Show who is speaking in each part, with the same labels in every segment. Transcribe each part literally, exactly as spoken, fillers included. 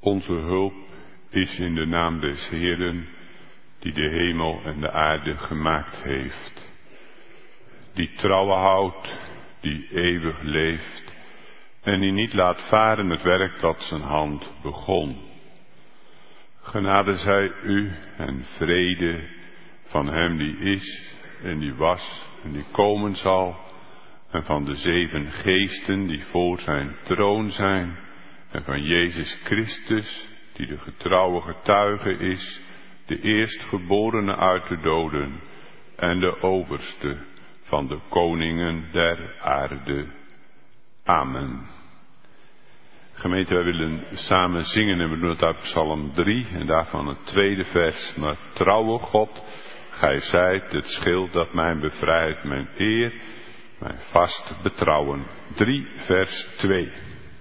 Speaker 1: Onze hulp is in de naam des Heeren, die de hemel en de aarde gemaakt heeft. Die trouwen houdt, die eeuwig leeft en die niet laat varen het werk dat zijn hand begon. Genade zij u en vrede van hem die is en die was en die komen zal, en van de zeven geesten die voor zijn troon zijn, en van Jezus Christus, die de getrouwe getuige is, de eerstgeborene uit de doden en de overste van de koningen der aarde. Amen. Gemeente, wij willen samen zingen en we doen het uit Psalm drie en daarvan het tweede vers. Maar trouwe God, gij zijt het schild dat mij bevrijdt, mijn eer, mijn vast betrouwen. drie vers twee.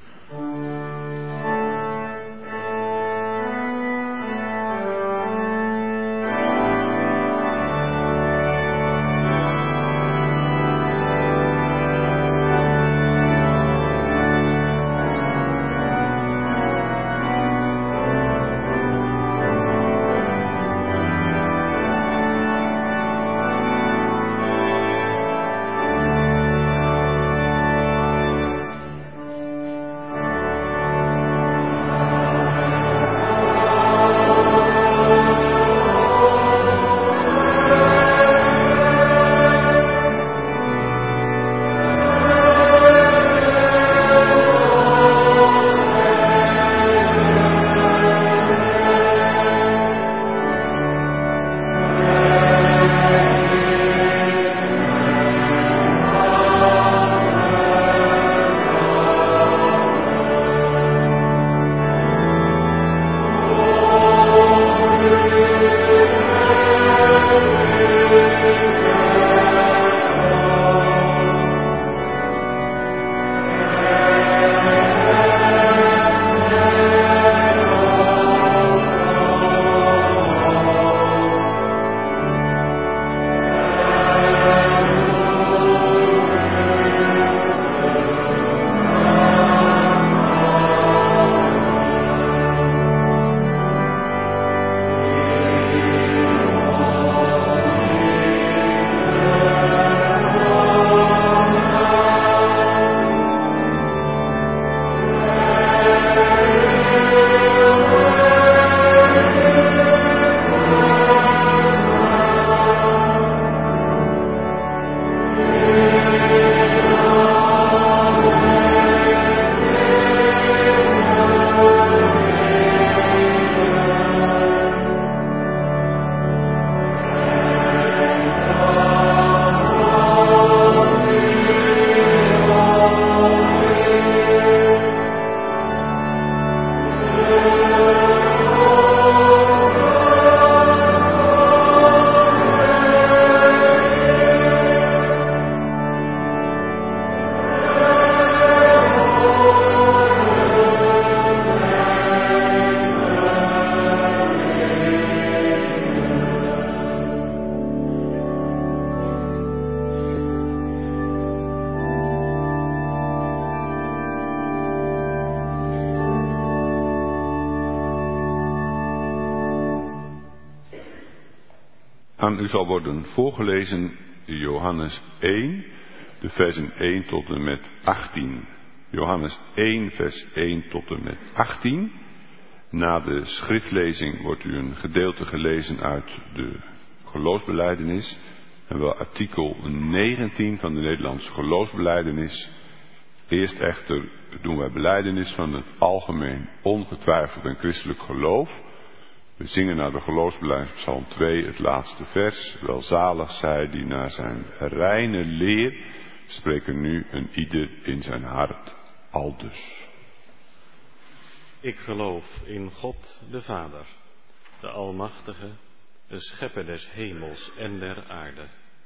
Speaker 1: Aan u zal worden voorgelezen Johannes één, de versen één tot en met achttien. Johannes één, vers één tot en met achttien. Na de schriftlezing wordt u een gedeelte gelezen uit de geloofsbelijdenis. En wel artikel negentien van de Nederlandse geloofsbelijdenis. Eerst echter doen wij belijdenis van het algemeen ongetwijfeld en christelijk geloof. We zingen naar de geloofsbelijdenis Psalm twee, het laatste vers. Welzalig zij die naar zijn reine leer spreken nu een ieder in zijn hart aldus.
Speaker 2: Ik geloof in God de Vader, de Almachtige, de Schepper des hemels en der aarde.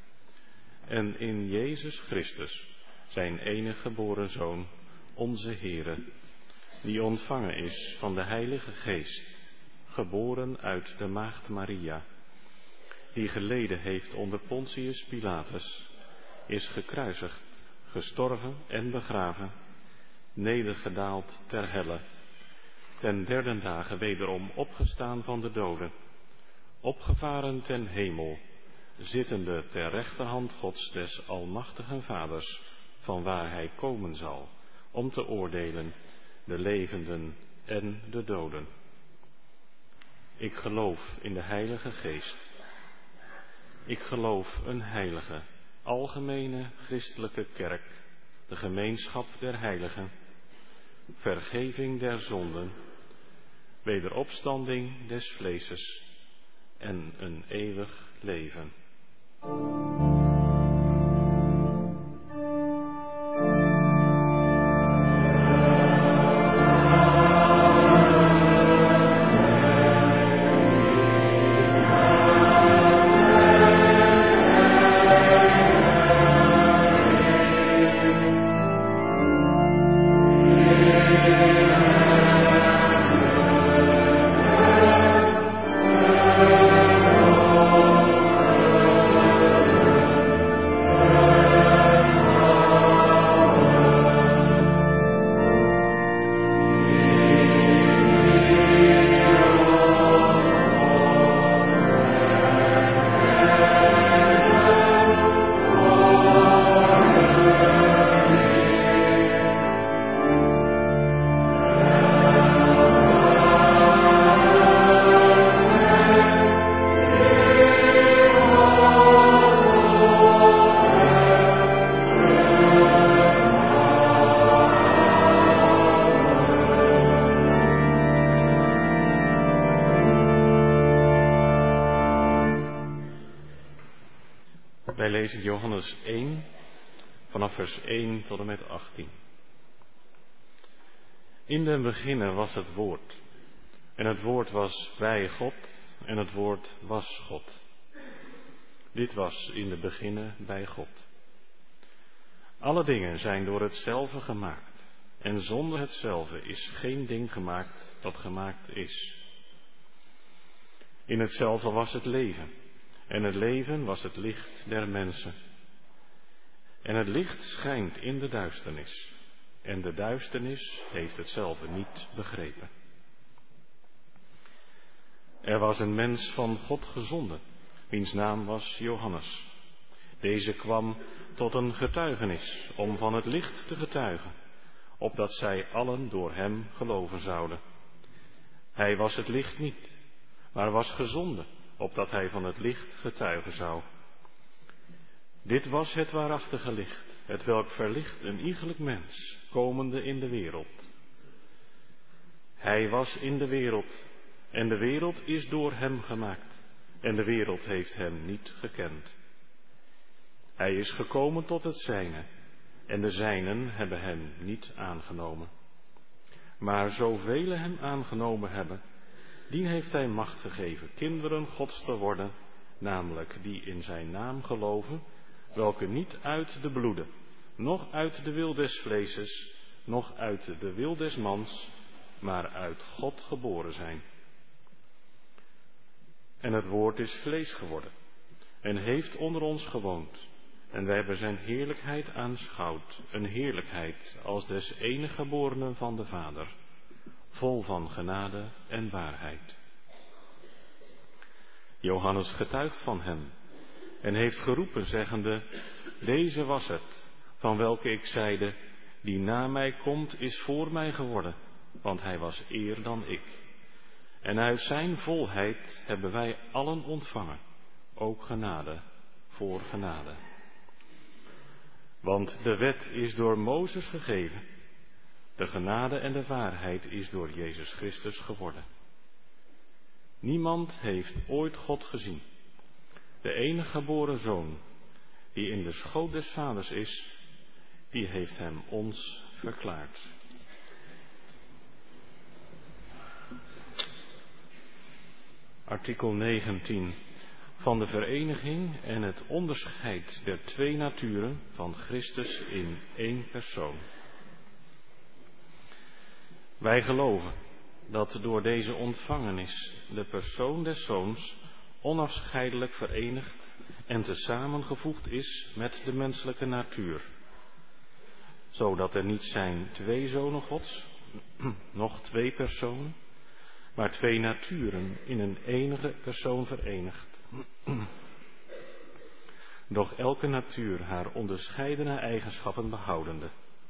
Speaker 2: En in Jezus Christus, zijn enige geboren Zoon, onze Heere, die ontvangen is van de Heilige Geest, geboren uit de Maagd Maria, die geleden heeft onder Pontius Pilatus, is gekruisigd, gestorven en begraven, nedergedaald ter helle, ten derde dagen wederom opgestaan van de doden, opgevaren ten hemel, zittende ter rechterhand Gods des almachtigen Vaders, van waar hij komen zal, om te oordelen de levenden en de doden. Ik geloof in de Heilige Geest. Ik geloof een heilige, algemene christelijke kerk, de gemeenschap der heiligen, vergeving der zonden, wederopstanding des vleeses en een eeuwig leven. Wij lezen Johannes één, vanaf vers één tot en met achttien. In den beginnen was het woord, en het woord was bij God, en het woord was God. Dit was in de beginnen bij God. Alle dingen zijn door hetzelfde gemaakt, en zonder hetzelfde is geen ding gemaakt dat gemaakt is. In hetzelfde was het leven, en het leven was het licht der mensen. En het licht schijnt in de duisternis, en de duisternis heeft hetzelfde niet begrepen. Er was een mens van God gezonden, wiens naam was Johannes. Deze kwam tot een getuigenis, om van het licht te getuigen, opdat zij allen door hem geloven zouden. Hij was het licht niet, maar was gezonden, opdat hij van het licht getuigen zou. Dit was het waarachtige licht, het welk verlicht een iegelijk mens, komende in de wereld. Hij was in de wereld, en de wereld is door hem gemaakt, en de wereld heeft hem niet gekend. Hij is gekomen tot het zijne, en de zijnen hebben hem niet aangenomen. Maar zoveel hem aangenomen hebben, die heeft hij macht gegeven kinderen Gods te worden, namelijk die in zijn naam geloven, welke niet uit de bloede, noch uit de wil des vleeses, noch uit de wil des mans, maar uit God geboren zijn. En het woord is vlees geworden, en heeft onder ons gewoond, en wij hebben zijn heerlijkheid aanschouwd, een heerlijkheid als des enige geborenen van de Vader, vol van genade en waarheid. Johannes getuigt van hem, en heeft geroepen, zeggende, deze was het, van welke ik zeide, die na mij komt is voor mij geworden, want hij was eer dan ik. En uit zijn volheid hebben wij allen ontvangen, ook genade voor genade. Want de wet is door Mozes gegeven, de genade en de waarheid is door Jezus Christus geworden. Niemand heeft ooit God gezien. De enige geboren Zoon, die in de schoot des Vaders is, die heeft hem ons verklaard. Artikel negentien van de vereniging en het onderscheid der twee naturen van Christus in één persoon. Wij geloven dat door deze ontvangenis de persoon des Zoons onafscheidelijk verenigd en tesamengevoegd is met de menselijke natuur, zodat er niet zijn twee zonen Gods, noch twee personen, maar twee naturen in een enige persoon verenigd. Doch elke natuur haar onderscheidene eigenschappen behoudende.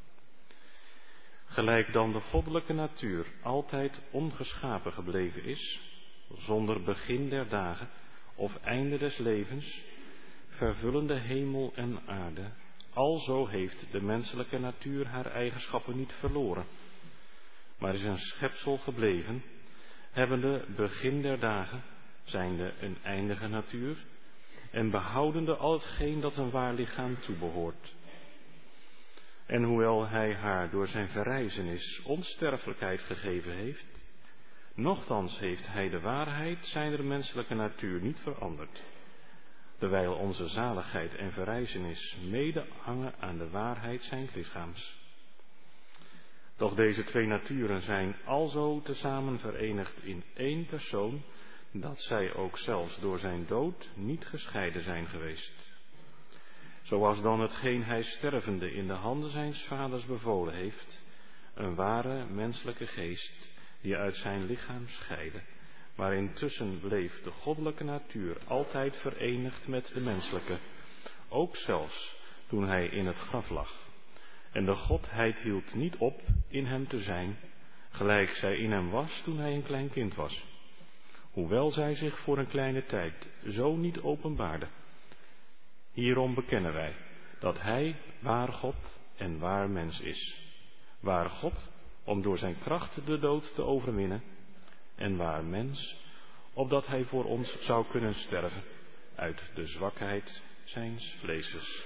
Speaker 2: Gelijk dan de goddelijke natuur altijd ongeschapen gebleven is, zonder begin der dagen of einde des levens, vervullende hemel en aarde, alzo heeft de menselijke natuur haar eigenschappen niet verloren, maar is een schepsel gebleven, hebbende begin der dagen, zijnde een eindige natuur, en behoudende al hetgeen dat een waar lichaam toebehoort. En hoewel hij haar door zijn verrijzenis onsterfelijkheid gegeven heeft, nochtans heeft hij de waarheid zijner menselijke natuur niet veranderd, terwijl onze zaligheid en verrijzenis mede hangen aan de waarheid zijns lichaams. Doch deze twee naturen zijn alzo tezamen verenigd in één persoon, dat zij ook zelfs door zijn dood niet gescheiden zijn geweest. Zoals dan hetgeen hij stervende in de handen zijns vaders bevolen heeft, een ware menselijke geest die uit zijn lichaam scheidde, maar intussen bleef de goddelijke natuur altijd verenigd met de menselijke, ook zelfs toen hij in het graf lag. En de godheid hield niet op in hem te zijn, gelijk zij in hem was toen hij een klein kind was, hoewel zij zich voor een kleine tijd zo niet openbaarde. Hierom bekennen wij dat hij waar God en waar mens is. Waar God, om door zijn kracht de dood te overwinnen, en waar mens, opdat hij voor ons zou kunnen sterven uit de zwakheid zijns vleeses.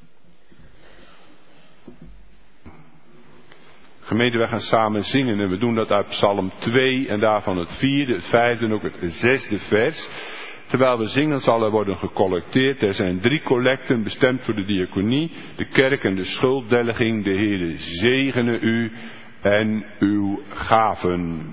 Speaker 1: Gemeente, wij gaan samen zingen en we doen dat uit Psalm twee en daarvan het vierde, het vijfde en ook het zesde vers. Terwijl we zingen zal er worden gecollecteerd. Er zijn drie collecten bestemd voor de diaconie, de kerk en de schulddelging. De Heere zegene u en uw gaven.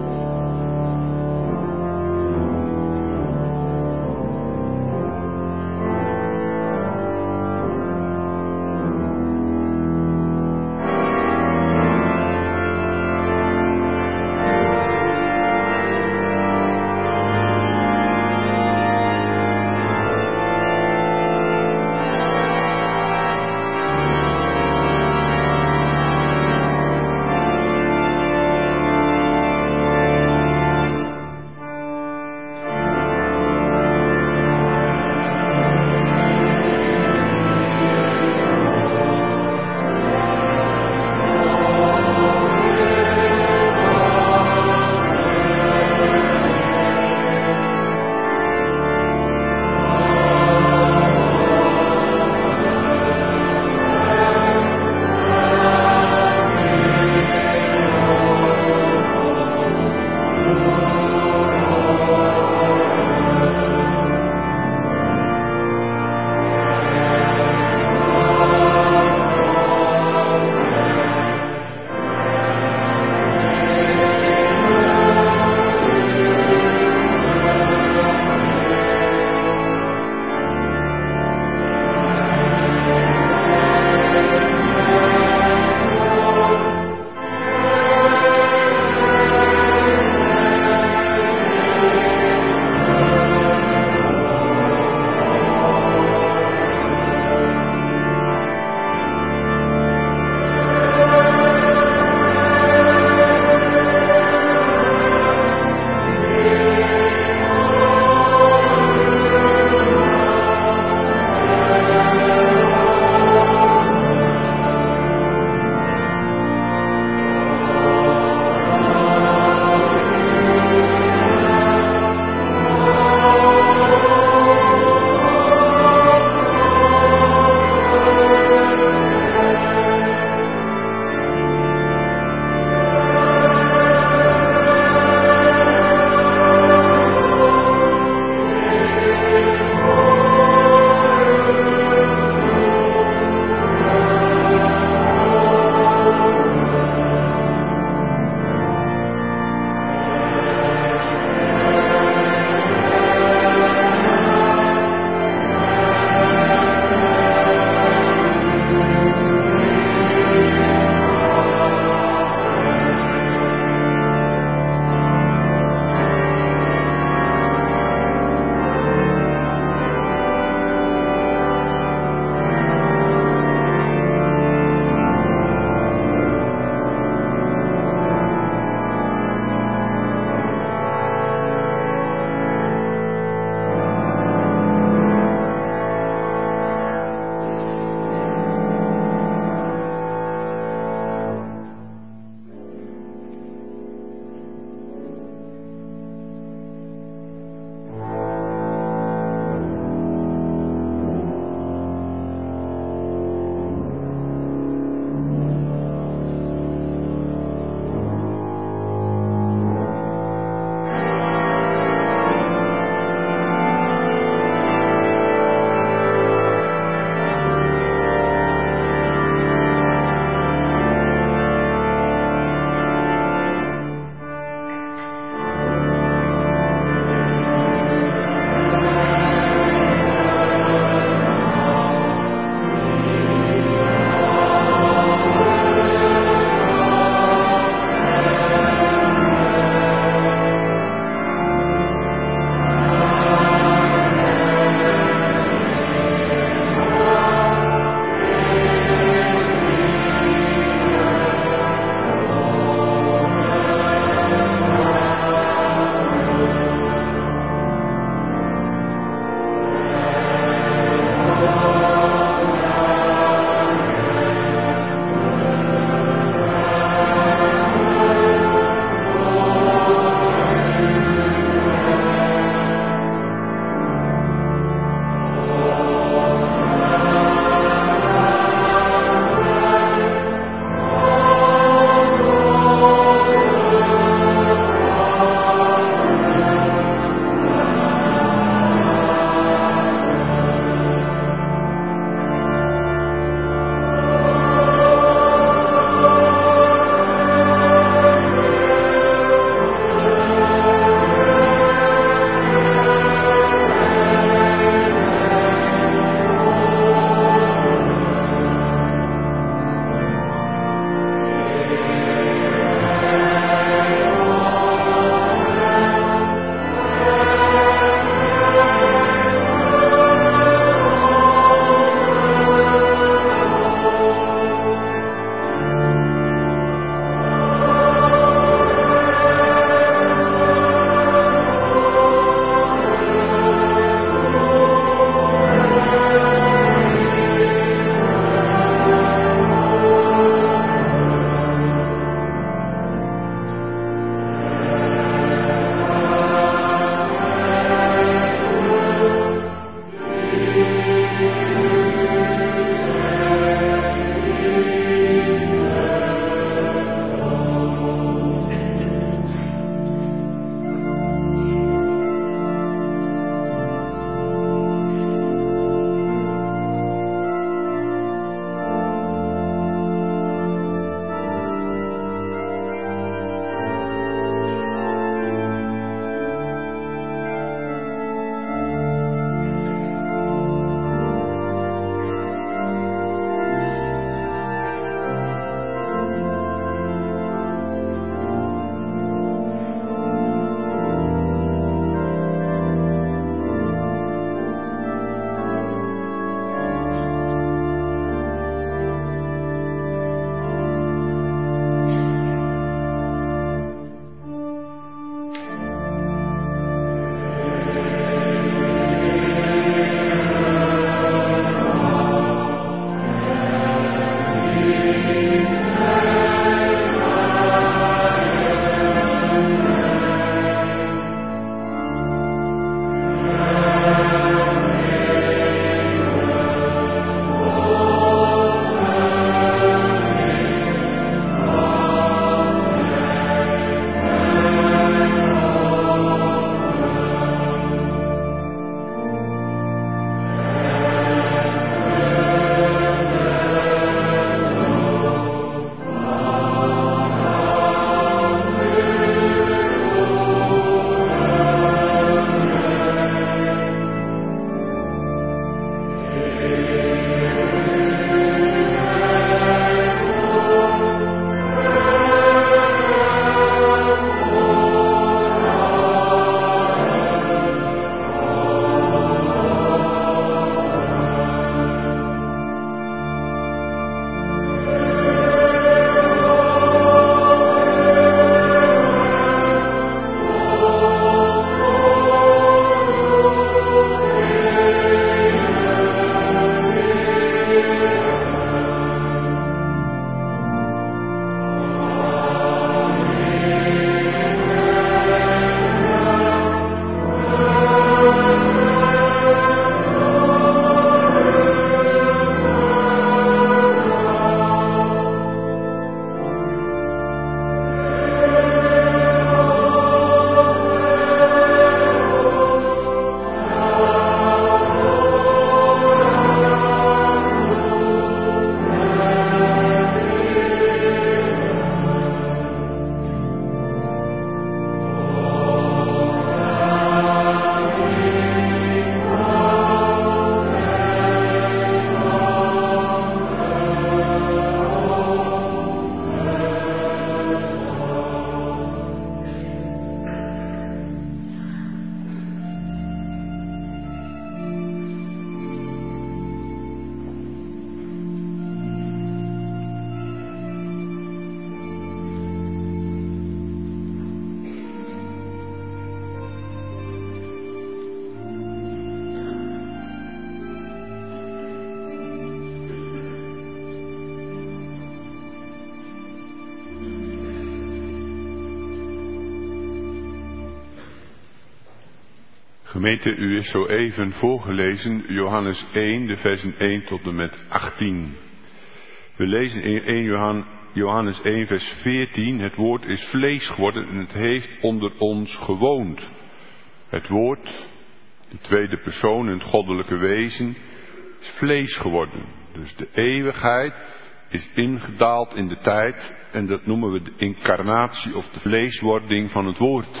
Speaker 1: Gemeente, u is zo even voorgelezen Johannes één, de versen één tot en met achttien. We lezen in eerste Johannes één, vers veertien. Het woord is vlees geworden en het heeft onder ons gewoond. Het woord, de tweede persoon in het goddelijke wezen, is vlees geworden. Dus de eeuwigheid is ingedaald in de tijd en dat noemen we de incarnatie of de vleeswording van het woord.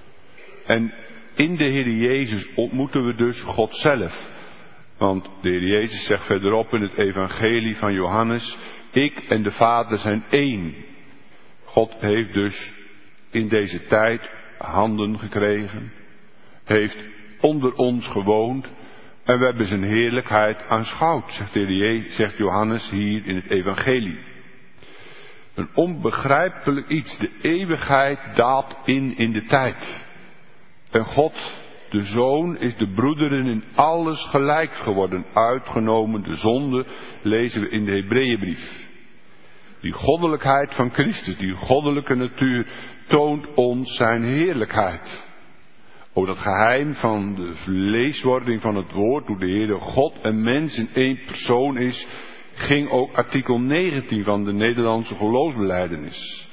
Speaker 1: En in de Heer Jezus ontmoeten we dus God zelf. Want de Heer Jezus zegt verderop in het evangelie van Johannes: ik en de Vader zijn één. God heeft dus in deze tijd handen gekregen, heeft onder ons gewoond en we hebben zijn heerlijkheid aanschouwd, zegt, de Heer Jezus, zegt Johannes hier in het evangelie. Een onbegrijpelijk iets, de eeuwigheid daalt in in de tijd. En God, de Zoon, is de broederen in alles gelijk geworden, uitgenomen de zonde, lezen we in de Hebreeënbrief. Die goddelijkheid van Christus, die goddelijke natuur, toont ons zijn heerlijkheid. O, dat geheim van de vleeswording van het woord, hoe de Heere God en mens in één persoon is, ging ook artikel negentien van de Nederlandse geloofsbelijdenis.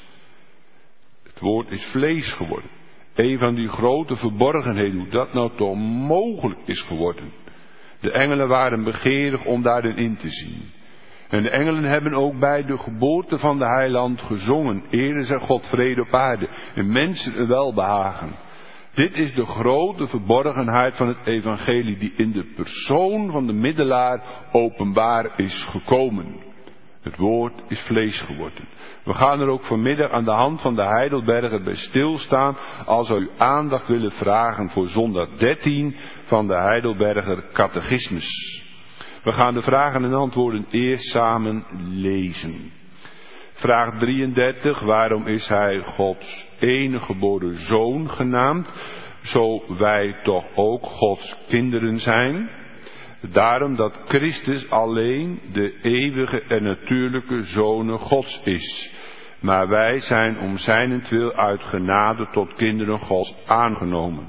Speaker 1: Het woord is vlees geworden. Een van die grote verborgenheden, hoe dat nou toch mogelijk is geworden. De engelen waren begeerig om daarin in te zien. En de engelen hebben ook bij de geboorte van de heiland gezongen: Ere zij God vrede op aarde en mensen een welbehagen. Dit is de grote verborgenheid van het evangelie die in de persoon van de middelaar openbaar is gekomen. Het woord is vlees geworden. We gaan er ook vanmiddag aan de hand van de Heidelberger bij stilstaan als we uw aandacht willen vragen voor zondag dertien van de Heidelberger catechismus. We gaan de vragen en antwoorden eerst samen lezen. Vraag drieëndertig, waarom is hij Gods enige geboren zoon genaamd, zo wij toch ook Gods kinderen zijn? Daarom dat Christus alleen de eeuwige en natuurlijke Zoon Gods is. Maar wij zijn om zijnentwil uit genade tot kinderen Gods aangenomen.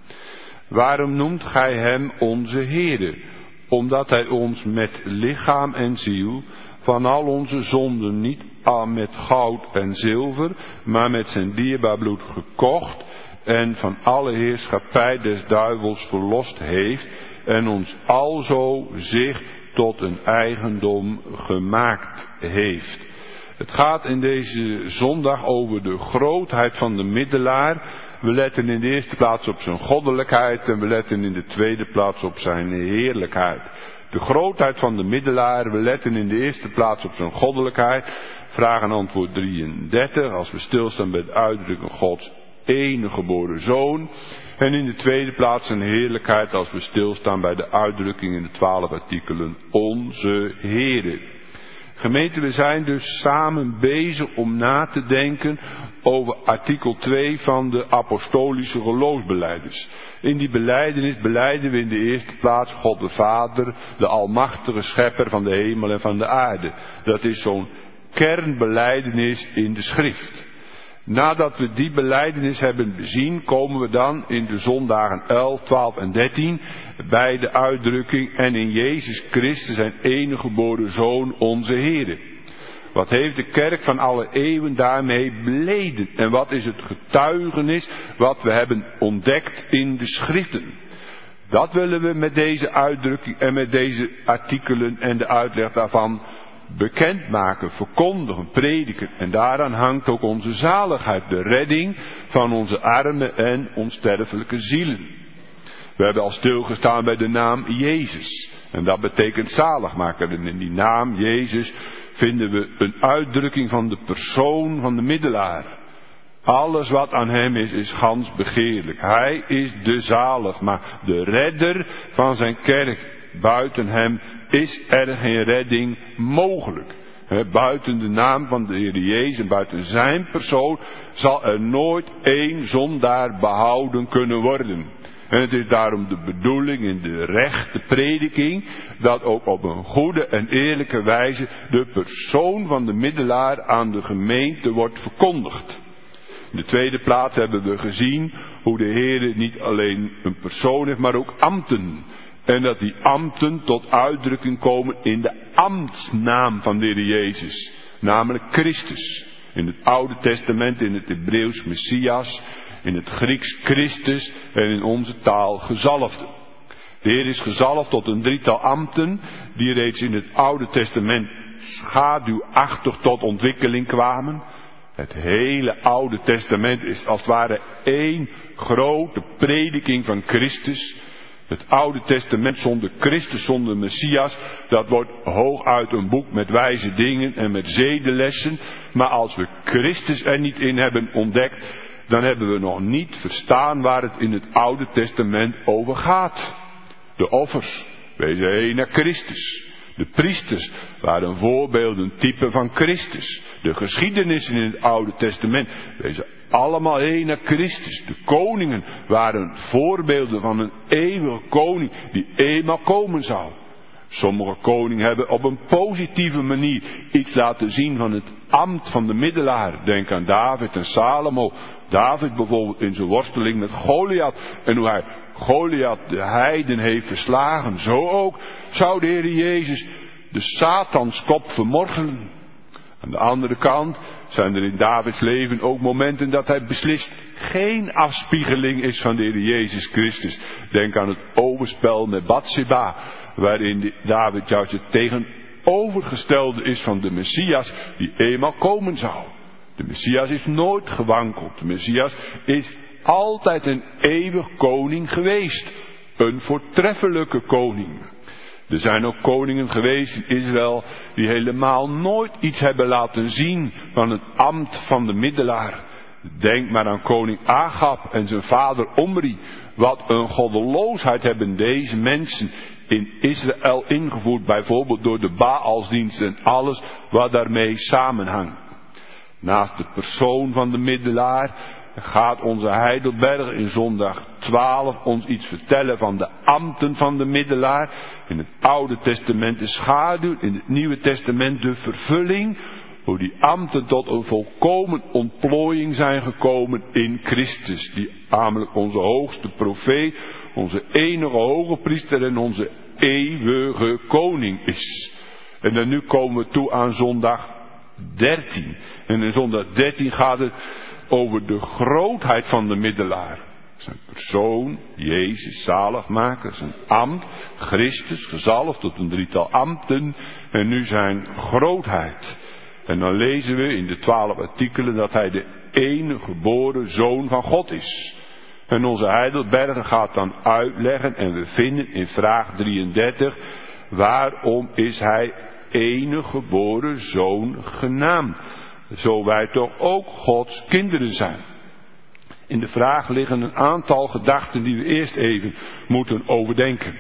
Speaker 1: Waarom noemt gij hem onze Heere? Omdat hij ons met lichaam en ziel van al onze zonden niet al met goud en zilver, maar met zijn dierbaar bloed gekocht en van alle heerschappij des duivels verlost heeft en ons alzo zich tot een eigendom gemaakt heeft. Het gaat in deze zondag over de grootheid van de middelaar. We letten in de eerste plaats op zijn goddelijkheid en we letten in de tweede plaats op zijn heerlijkheid. De grootheid van de middelaar, we letten in de eerste plaats op zijn goddelijkheid. Vraag en antwoord drieëndertig, als we stilstaan bij de uitdrukking Gods enige geboren zoon. En in de tweede plaats zijn heerlijkheid als we stilstaan bij de uitdrukking in de twaalf artikelen onze Heere. Gemeente, we zijn dus samen bezig om na te denken over artikel twee van de apostolische geloofsbelijdenis. In die belijdenis belijden we in de eerste plaats God de Vader, de almachtige schepper van de hemel en van de aarde. Dat is zo'n kernbelijdenis in de schrift. Nadat we die belijdenis hebben bezien, komen we dan in de zondagen elf, twaalf en dertien bij de uitdrukking en in Jezus Christus zijn enige geboren Zoon onze Heere. Wat heeft de kerk van alle eeuwen daarmee beleden? En wat is het getuigenis wat we hebben ontdekt in de schriften? Dat willen we met deze uitdrukking en met deze artikelen en de uitleg daarvan bekendmaken, verkondigen, prediken. En daaraan hangt ook onze zaligheid, de redding van onze arme en onsterfelijke zielen. We hebben al stilgestaan bij de naam Jezus. En dat betekent zaligmaker. En in die naam Jezus vinden we een uitdrukking van de persoon van de middelaar. Alles wat aan hem is, is gans begeerlijk. Hij is de zaligmaker, de redder van zijn kerk. Buiten hem is er geen redding mogelijk. He, buiten de naam van de Heer Jezus en buiten zijn persoon zal er nooit één zondaar behouden kunnen worden. En het is daarom de bedoeling in de rechte prediking dat ook op een goede en eerlijke wijze de persoon van de middelaar aan de gemeente wordt verkondigd. In de tweede plaats hebben we gezien hoe de Heer niet alleen een persoon heeft, maar ook ambten. En dat die ambten tot uitdrukking komen in de ambtsnaam van de Heer Jezus. Namelijk Christus. In het Oude Testament, in het Hebreeuws Messias, in het Grieks Christus en in onze taal gezalfde. De Heer is gezalfd tot een drietal ambten die reeds in het Oude Testament schaduwachtig tot ontwikkeling kwamen. Het hele Oude Testament is als het ware één grote prediking van Christus. Het Oude Testament zonder Christus, zonder Messias, dat wordt hooguit een boek met wijze dingen en met zedenlessen. Maar als we Christus er niet in hebben ontdekt, dan hebben we nog niet verstaan waar het in het Oude Testament over gaat. De offers wezen heen naar Christus. De priesters waren voorbeelden, typen van Christus. De geschiedenissen in het Oude Testament wezen allemaal heen naar Christus. De koningen waren voorbeelden van een eeuwige koning die eenmaal komen zou. Sommige koningen hebben op een positieve manier iets laten zien van het ambt van de middelaar. Denk aan David en Salomo. David bijvoorbeeld in zijn worsteling met Goliath. En hoe hij Goliath de heiden heeft verslagen. Zo ook zou de Heer Jezus de Satans kop vermorzelen. Aan de andere kant zijn er in Davids leven ook momenten dat hij beslist geen afspiegeling is van de Heer Jezus Christus. Denk aan het overspel met Bathseba, waarin David juist het tegenovergestelde is van de Messias die eenmaal komen zou. De Messias is nooit gewankeld. De Messias is altijd een eeuwig koning geweest. Een voortreffelijke koning. Er zijn ook koningen geweest in Israël die helemaal nooit iets hebben laten zien van het ambt van de middelaar. Denk maar aan koning Agab en zijn vader Omri. Wat een goddeloosheid hebben deze mensen in Israël ingevoerd. Bijvoorbeeld door de Baalsdienst en alles wat daarmee samenhangt. Naast de persoon van de middelaar gaat onze Heidelberg in zondag twaalf ons iets vertellen van de ambten van de middelaar. In het Oude Testament de schaduw, in het Nieuwe Testament de vervulling. Hoe die ambten tot een volkomen ontplooiing zijn gekomen in Christus. Die namelijk onze hoogste profeet, onze enige hoge priester en onze eeuwige koning is. En dan nu komen we toe aan zondag dertien. En in zondag dertien gaat het over de grootheid van de middelaar. Zijn persoon, Jezus, zaligmaker, zijn ambt, Christus, gezalfd tot een drietal ambten. En nu zijn grootheid. En dan lezen we in de twaalf artikelen dat hij de enige geboren zoon van God is. En onze Heidelberger gaat dan uitleggen en we vinden in vraag drieëndertig, waarom is hij enige geboren zoon genaamd? Zo wij toch ook Gods kinderen zijn. In de vraag liggen een aantal gedachten die we eerst even moeten overdenken.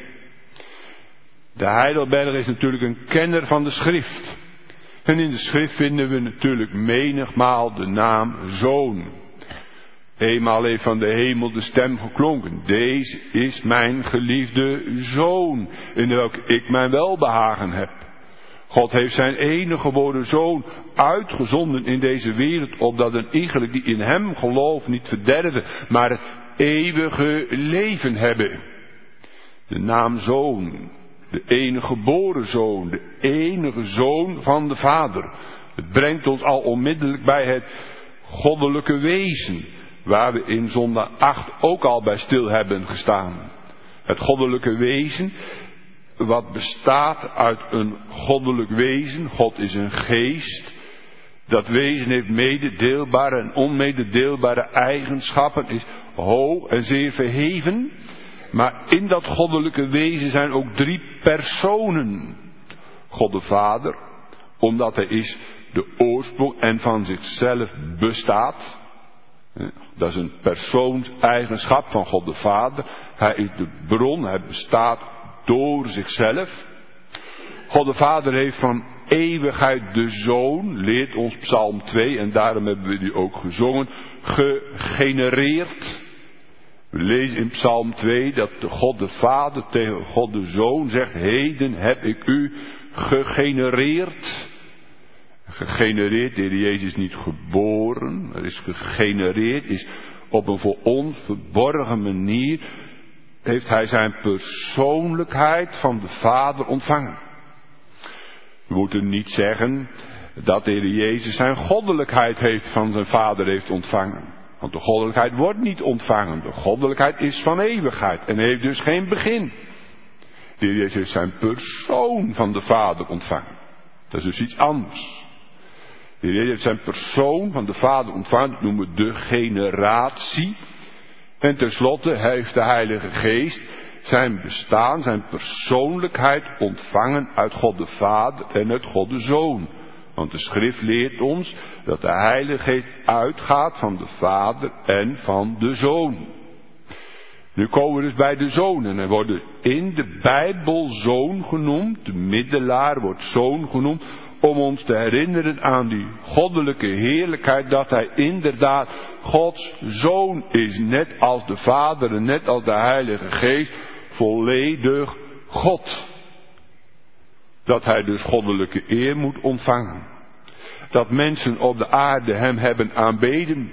Speaker 1: De Heidelberger is natuurlijk een kenner van de schrift. En in de schrift vinden we natuurlijk menigmaal de naam zoon. Eenmaal heeft van de hemel de stem geklonken. Deze is mijn geliefde zoon, in welke ik mijn welbehagen heb. God heeft zijn enige geboren zoon uitgezonden in deze wereld, opdat een iegelijk die in hem gelooft niet verderven, maar het eeuwige leven hebben. De naam zoon, de enige geboren zoon, de enige zoon van de Vader. Het brengt ons al onmiddellijk bij het goddelijke wezen, waar we in zondag acht ook al bij stil hebben gestaan. Het goddelijke wezen, wat bestaat uit een goddelijk wezen. God is een geest. Dat wezen heeft mededeelbare en onmededeelbare eigenschappen, is hoog en zeer verheven. Maar in dat goddelijke wezen zijn ook drie personen. God de Vader, omdat hij is de oorsprong en van zichzelf bestaat. Dat is een persoonseigenschap van God de Vader. Hij is de bron, hij bestaat door zichzelf. God de Vader heeft van eeuwigheid de Zoon, leert ons Psalm twee, en daarom hebben we die ook gezongen, gegenereerd. We lezen in Psalm twee dat de God de Vader tegen God de Zoon zegt, heden heb ik u gegenereerd. Gegenereerd, de Heer Jezus is niet geboren. Er is gegenereerd, is op een voor ons verborgen manier, heeft hij zijn persoonlijkheid van de Vader ontvangen. We moeten niet zeggen dat de Heer Jezus zijn goddelijkheid heeft van zijn Vader heeft ontvangen. Want de goddelijkheid wordt niet ontvangen. De goddelijkheid is van eeuwigheid en heeft dus geen begin. De Heer Jezus heeft zijn persoon van de Vader ontvangen. Dat is dus iets anders. De Heer Jezus heeft zijn persoon van de Vader ontvangen. Dat noemen we de generatie. En tenslotte heeft de Heilige Geest zijn bestaan, zijn persoonlijkheid ontvangen uit God de Vader en uit God de Zoon. Want de schrift leert ons dat de Heilige Geest uitgaat van de Vader en van de Zoon. Nu komen we dus bij de Zoon en hij wordt in de Bijbel Zoon genoemd. De middelaar wordt Zoon genoemd om ons te herinneren aan die goddelijke heerlijkheid dat hij inderdaad Gods Zoon is. Net als de Vader en net als de Heilige Geest volledig God. Dat hij dus goddelijke eer moet ontvangen. Dat mensen op de aarde hem hebben aanbeden.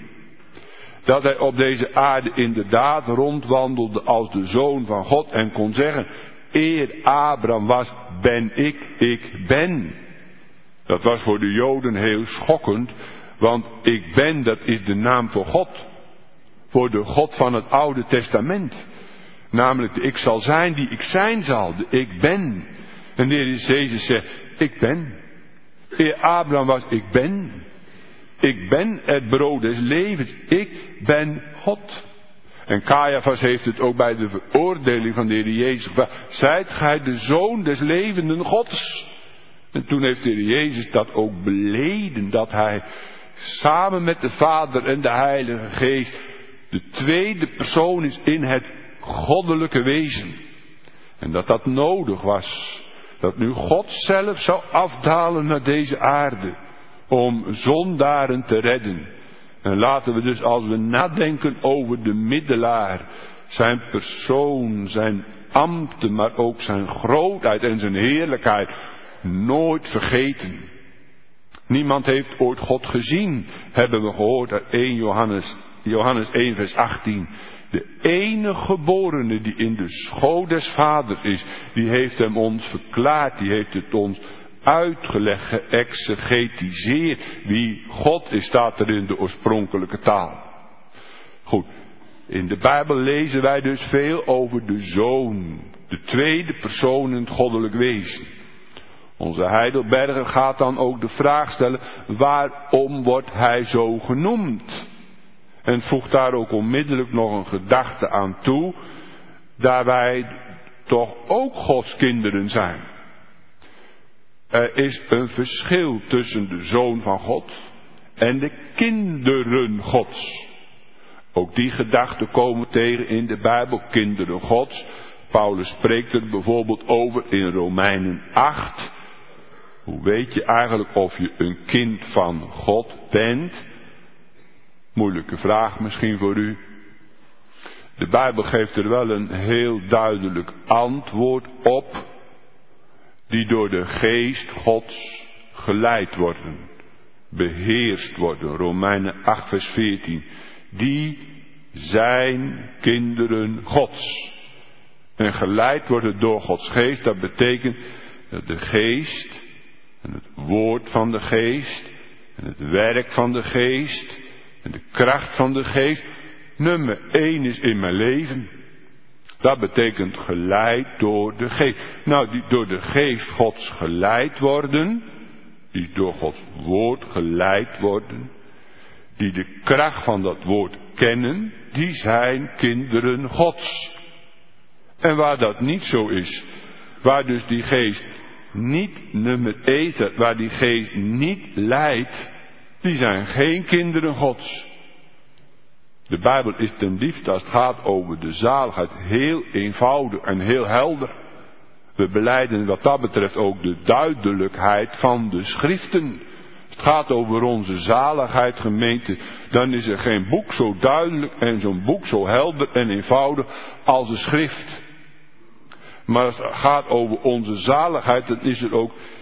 Speaker 1: Dat hij op deze aarde inderdaad rondwandelde als de Zoon van God en kon zeggen: eer Abraham was, ben ik, ik ben. Dat was voor de Joden heel schokkend, want ik ben, dat is de naam voor God. Voor de God van het Oude Testament. Namelijk de ik zal zijn die ik zijn zal, de ik ben. En de Heer Jezus zegt: ik ben. Eer Abraham was, ik ben. Ik ben het brood des levens. Ik ben God. En Caiaphas heeft het ook bij de veroordeling van de Heer Jezus gevraagd: zijt gij de Zoon des levenden Gods? En toen heeft de Heer Jezus dat ook beleden, dat hij samen met de Vader en de Heilige Geest de tweede persoon is in het goddelijke wezen. En dat dat nodig was. Dat nu God zelf zou afdalen naar deze aarde om zondaren te redden. En laten we dus, als we nadenken over de middelaar, zijn persoon, zijn ambten, maar ook zijn grootheid en zijn heerlijkheid nooit vergeten. Niemand heeft ooit God gezien, hebben we gehoord uit eerste Johannes, Johannes één vers achttien. De enige geborene die in de schoot des vaders is, die heeft hem ons verklaard, die heeft het ons uitgelegd, geëxegetiseerd. Wie God is, staat er in de oorspronkelijke taal. Goed, in de Bijbel lezen wij dus veel over de Zoon, de tweede persoon in het goddelijk wezen. Onze Heidelberger gaat dan ook de vraag stellen: waarom wordt hij zo genoemd? En voegt daar ook onmiddellijk nog een gedachte aan toe, daar wij toch ook Gods kinderen zijn. Er is een verschil tussen de Zoon van God en de kinderen Gods. Ook die gedachten komen tegen in de Bijbel, kinderen Gods. Paulus spreekt er bijvoorbeeld over in Romeinen acht. Hoe weet je eigenlijk of je een kind van God bent? Moeilijke vraag misschien voor u. De Bijbel geeft er wel een heel duidelijk antwoord op. Die door de geest Gods geleid worden. Beheerst worden. Romeinen acht vers veertien. Die zijn kinderen Gods. En geleid worden door Gods geest. Dat betekent dat de geest en het woord van de geest en het werk van de geest en de kracht van de geest nummer één is in mijn leven. Dat betekent geleid door de geest. Nou, die door de geest Gods geleid worden, die door Gods woord geleid worden, die de kracht van dat woord kennen, die zijn kinderen Gods. En waar dat niet zo is, waar dus die geest niet nummer één staat, waar die geest niet leidt, die zijn geen kinderen Gods. De Bijbel is ten diepste, als het gaat over de zaligheid, heel eenvoudig en heel helder. We belijden wat dat betreft ook de duidelijkheid van de schriften. Als het gaat over onze zaligheid, gemeente, dan is er geen boek zo duidelijk en zo'n boek zo helder en eenvoudig als de schrift. Maar als het gaat over onze zaligheid, dan is er ook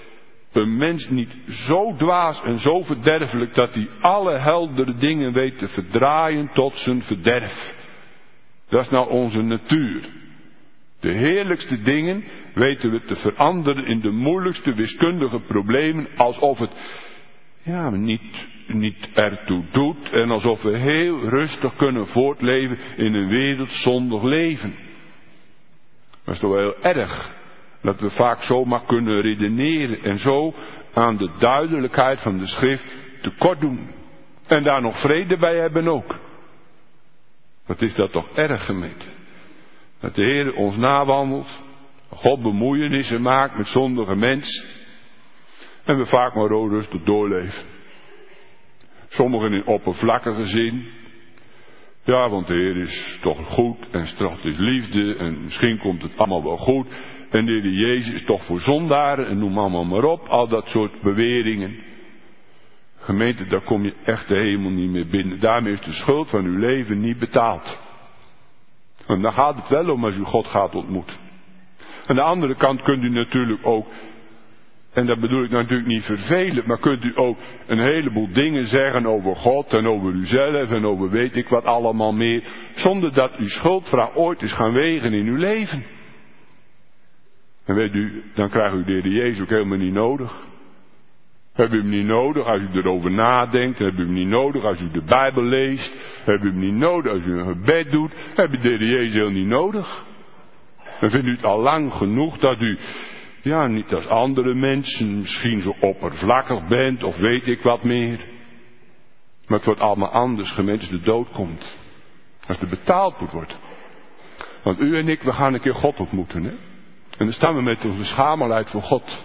Speaker 1: een mens niet zo dwaas en zo verderfelijk dat hij alle heldere dingen weet te verdraaien tot zijn verderf. Dat is nou onze natuur. De heerlijkste dingen weten we te veranderen in de moeilijkste wiskundige problemen, alsof het ja, niet, niet ertoe doet en alsof we heel rustig kunnen voortleven in een wereldzondig leven. Dat is toch wel heel erg, dat we vaak zomaar kunnen redeneren en zo aan de duidelijkheid van de schrift tekort doen. En daar nog vrede bij hebben ook. Wat is dat toch erg, gemeente? Dat de Heer ons nawandelt, God bemoeienissen maakt met zondige mensen en we vaak maar rustig doorleven. Sommigen in oppervlakkige zin. Ja, want de Heer is toch goed en straks is liefde en misschien komt het allemaal wel goed. En de Heer Jezus is toch voor zondaren en noem allemaal maar op, al dat soort beweringen. Gemeente, daar kom je echt de hemel niet meer binnen. Daarmee is de schuld van uw leven niet betaald. En daar gaat het wel om als u God gaat ontmoeten. Aan de andere kant kunt u natuurlijk ook, en dat bedoel ik natuurlijk niet vervelend, maar kunt u ook een heleboel dingen zeggen over God en over uzelf en over weet ik wat allemaal meer, zonder dat uw schuldvraag ooit is gaan wegen in uw leven. En weet u, dan krijgt u de Heer Jezus ook helemaal niet nodig. Heb u hem niet nodig als u erover nadenkt. Heb u hem niet nodig als u de Bijbel leest. Heb u hem niet nodig als u een gebed doet. Heb u de Heer Jezus heel niet nodig. Dan vindt u het al lang genoeg dat u, ja, niet als andere mensen misschien zo oppervlakkig bent of weet ik wat meer. Maar het wordt allemaal anders, gemeente, als de dood komt. Als er betaald moet worden. Want u en ik, we gaan een keer God ontmoeten, hè. En dan staan we met onze schamelheid voor God.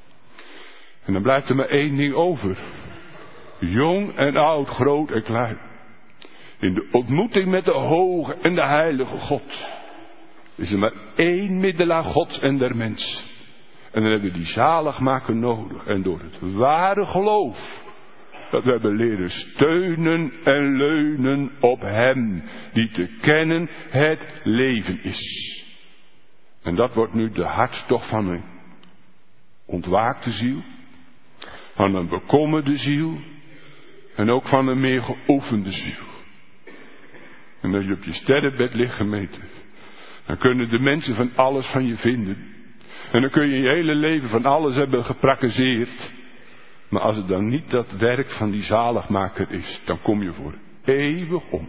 Speaker 1: En dan blijft er maar één ding over. Jong en oud, groot en klein. In de ontmoeting met de hoge en de heilige God. Is er maar één middelaar Gods en der mens. En dan hebben we die zaligmaker nodig. En door het ware geloof. Dat we hebben leren steunen en leunen op hem. Die te kennen het leven is. En dat wordt nu de hartstocht van een ontwaakte ziel. Van een bekommerde ziel. En ook van een meer geoefende ziel. En als je op je sterrenbed ligt, gemeente. Dan kunnen de mensen van alles van je vinden. En dan kun je je hele leven van alles hebben geprakkezeerd. Maar als het dan niet dat werk van die zaligmaker is. Dan kom je voor eeuwig om.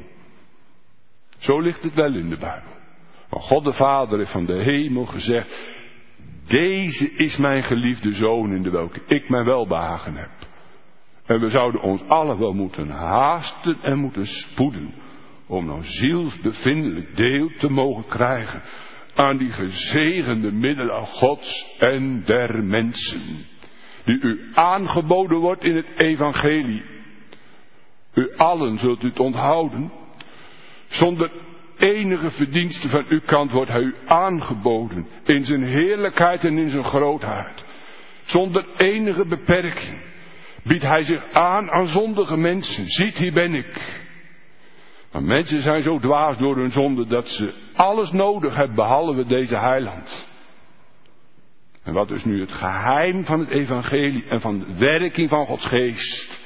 Speaker 1: Zo ligt het wel in de Bijbel. Maar God de Vader heeft van de hemel gezegd. Deze is mijn geliefde zoon in de welke ik mijn welbehagen heb. En we zouden ons allen wel moeten haasten en moeten spoeden. Om nou zielsbevindelijk deel te mogen krijgen. Aan die gezegende middelen Gods en der mensen. Die u aangeboden wordt in het evangelie. U allen zult u het onthouden. Zonder enige verdienste van uw kant wordt hij u aangeboden. In zijn heerlijkheid en in zijn grootheid. Zonder enige beperking. Biedt hij zich aan aan zondige mensen. Ziet, hier ben ik. Maar mensen zijn zo dwaas door hun zonde dat ze alles nodig hebben behalve deze heiland. En wat is nu het geheim van het evangelie en van de werking van Gods geest?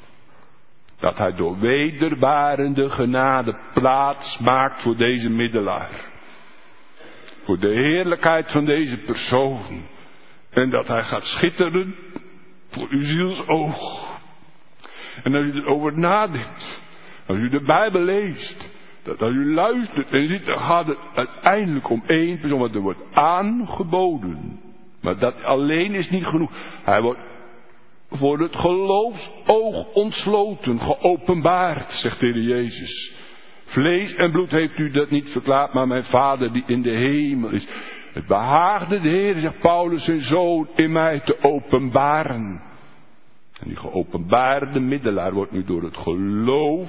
Speaker 1: Dat hij door wederbarende genade plaats maakt voor deze middelaar. Voor de heerlijkheid van deze persoon. En dat hij gaat schitteren voor uw zielsoog. En als u erover nadenkt. Als u de Bijbel leest. Dat als u luistert en ziet, dan gaat het uiteindelijk om één persoon. Want er wordt aangeboden. Maar dat alleen is niet genoeg. Hij wordt voor het geloofsoog ontsloten, geopenbaard, zegt de Heer Jezus. Vlees en bloed heeft u dat niet verklaard, maar mijn Vader die in de hemel is. Het behaagde de Heer, zegt Paulus, zijn Zoon in mij te openbaren. En die geopenbaarde middelaar wordt nu door het geloof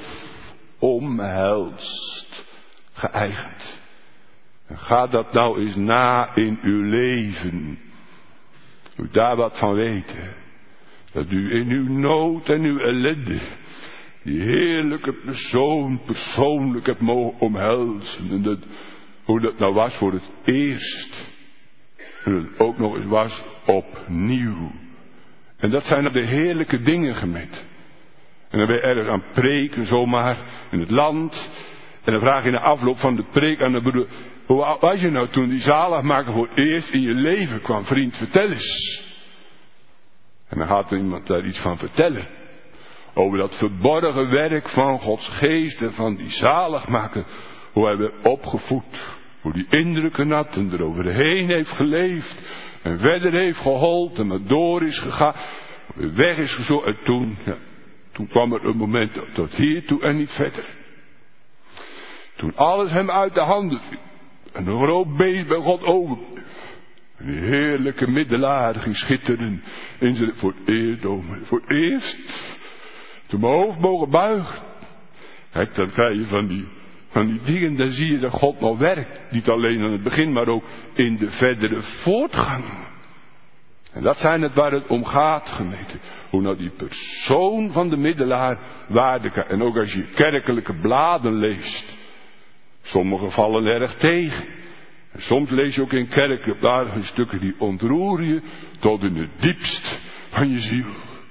Speaker 1: omhelst, geëigend. En ga dat nou eens na in uw leven. U daar wat van weten. Dat u in uw nood en uw ellende die heerlijke persoon persoonlijk hebt mogen omhelzen. En dat, hoe dat nou was voor het eerst. En dat het ook nog eens was opnieuw. En dat zijn de heerlijke dingen, gemeente. En dan ben je ergens aan het preken, zomaar, in het land. En dan vraag je in de afloop van de preek aan de broeder: hoe was je nou toen die zaligmaker voor het eerst in je leven kwam? Vriend, vertel eens. En dan gaat er iemand daar iets van vertellen. Over dat verborgen werk van Gods geest en van die zaligmaker. Hoe hij werd opgevoed. Hoe die indrukken had en eroverheen heeft geleefd. En verder heeft gehold en maar door is gegaan. Weer weg is gezocht. En toen, ja, toen kwam er een moment tot hier toe en niet verder. Toen alles hem uit de handen viel. En een groot beest bij God overbleef. En die heerlijke middelaar ging schitteren in zijn voor het eerdom. Voor het eerst. Toen mijn hoofd mogen buigen. Kijk, dan krijg je van die, van die dingen, dan zie je dat God nog werkt. Niet alleen aan het begin, maar ook in de verdere voortgang. En dat zijn het waar het om gaat, gemeente. Hoe nou die persoon van de middelaar waarde kan. En ook als je kerkelijke bladen leest. Sommigen vallen erg tegen. En soms lees je ook in kerkelijke bladen stukken die ontroeren je tot in het diepst van je ziel.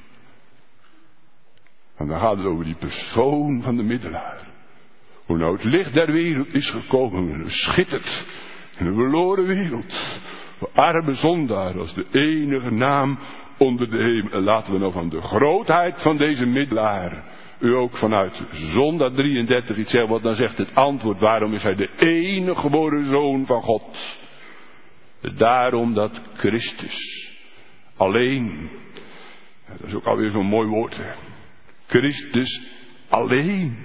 Speaker 1: En dan gaat het over die persoon van de middelaar. Hoe nou het licht der wereld is gekomen en schittert in een verloren wereld. Voor arme zondaar als de enige naam onder de hemel. En laten we nou van de grootheid van deze middelaar u ook vanuit zondag drieëndertig iets zeggen. Want dan zegt het antwoord: waarom is hij de enige geboren zoon van God? Daarom dat Christus alleen. Dat is ook alweer zo'n mooi woord, hè. Christus alleen.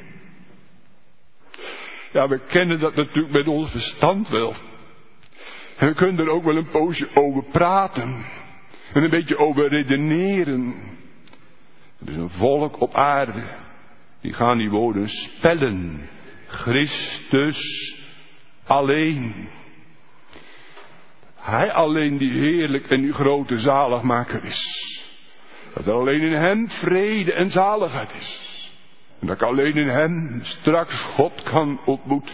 Speaker 1: Ja, we kennen dat natuurlijk met ons verstand wel. En we kunnen er ook wel een poosje over praten. En een beetje over redeneren. Er is een volk op aarde. Die gaan die woorden spellen. Christus alleen. Hij alleen die heerlijk en die grote zaligmaker is. Dat er alleen in hem vrede en zaligheid is. En dat ik alleen in hem straks God kan ontmoeten.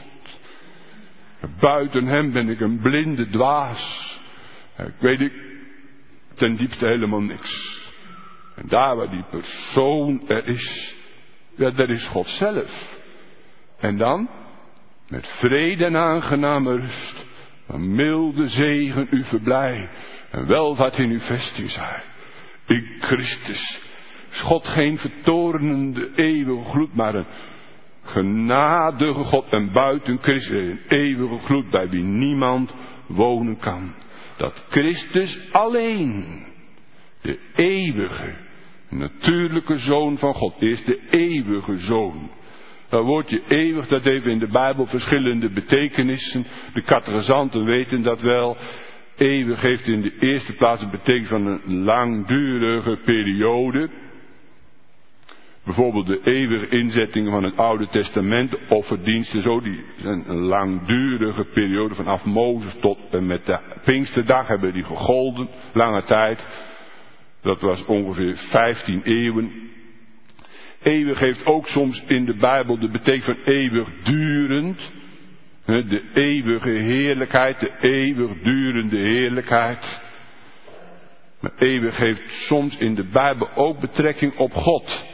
Speaker 1: Buiten hem ben ik een blinde dwaas. Ik weet ik ten diepste helemaal niks. En daar waar die persoon er is, ja, daar is God zelf. En dan, met vrede en aangename rust, een milde zegen u verblij, en welvaart in uw vesting zij. In Christus is God geen vertorenende eeuwige gloed, maar een genadige God, en buiten Christus een eeuwige gloed bij wie niemand wonen kan. Dat Christus alleen, de eeuwige, natuurlijke Zoon van God, is de eeuwige Zoon. Dat woordje eeuwig, dat heeft in de Bijbel verschillende betekenissen. De catechizanten weten dat wel. Eeuwig heeft in de eerste plaats een betekenis van een langdurige periode. Bijvoorbeeld de eeuwige inzettingen van het Oude Testament, offerdiensten, zo, die zijn een langdurige periode. Vanaf Mozes tot en met de Pinksterdag hebben die gegolden, lange tijd. Dat was ongeveer vijftien eeuwen. Eeuwig heeft ook soms in de Bijbel de betekenis van eeuwigdurend. De eeuwige heerlijkheid, de eeuwigdurende heerlijkheid. Maar eeuwig heeft soms in de Bijbel ook betrekking op God.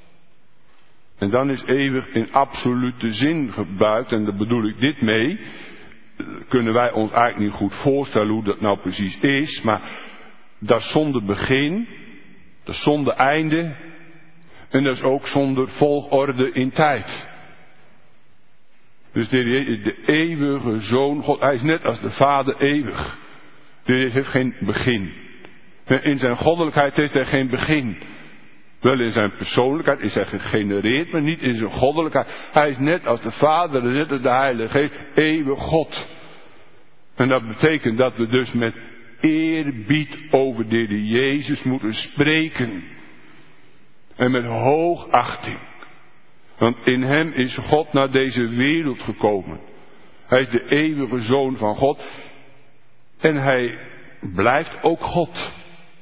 Speaker 1: En dan is eeuwig in absolute zin gebruikt. En daar bedoel ik dit mee. Kunnen wij ons eigenlijk niet goed voorstellen hoe dat nou precies is. Maar dat is zonder begin. Dat is zonder einde. En dat is ook zonder volgorde in tijd. Dus de, de eeuwige Zoon God, hij is net als de Vader eeuwig. Dit heeft geen begin. In zijn goddelijkheid heeft hij geen begin. Wel in zijn persoonlijkheid is hij gegenereerd, maar niet in zijn goddelijkheid. Hij is net als de Vader, net als de Heilige Geest, eeuwig God. En dat betekent dat we dus met eerbied over de Heer Jezus moeten spreken. En met hoogachting. Want in hem is God naar deze wereld gekomen. Hij is de eeuwige Zoon van God. En hij blijft ook God.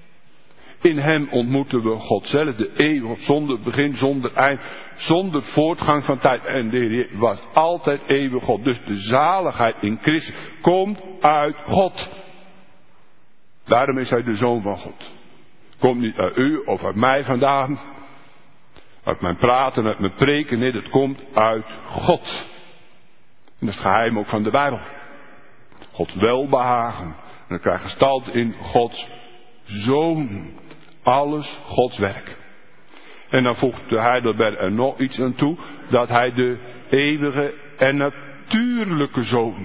Speaker 1: In hem ontmoeten we God zelf, de eeuwige, zonder begin, zonder eind, zonder voortgang van tijd. En de Heer was altijd eeuwig God. Dus de zaligheid in Christus komt uit God. Daarom is hij de Zoon van God. Komt niet uit u of uit mij vandaan. Uit mijn praten, uit mijn preken. Nee, dat komt uit God. En dat is het geheim ook van de Bijbel. Gods welbehagen. En dan krijg je gestalte in Gods Zoon. Alles Gods werk. En dan voegt de Heidelberg er nog iets aan toe. Dat hij de eeuwige en natuurlijke Zoon.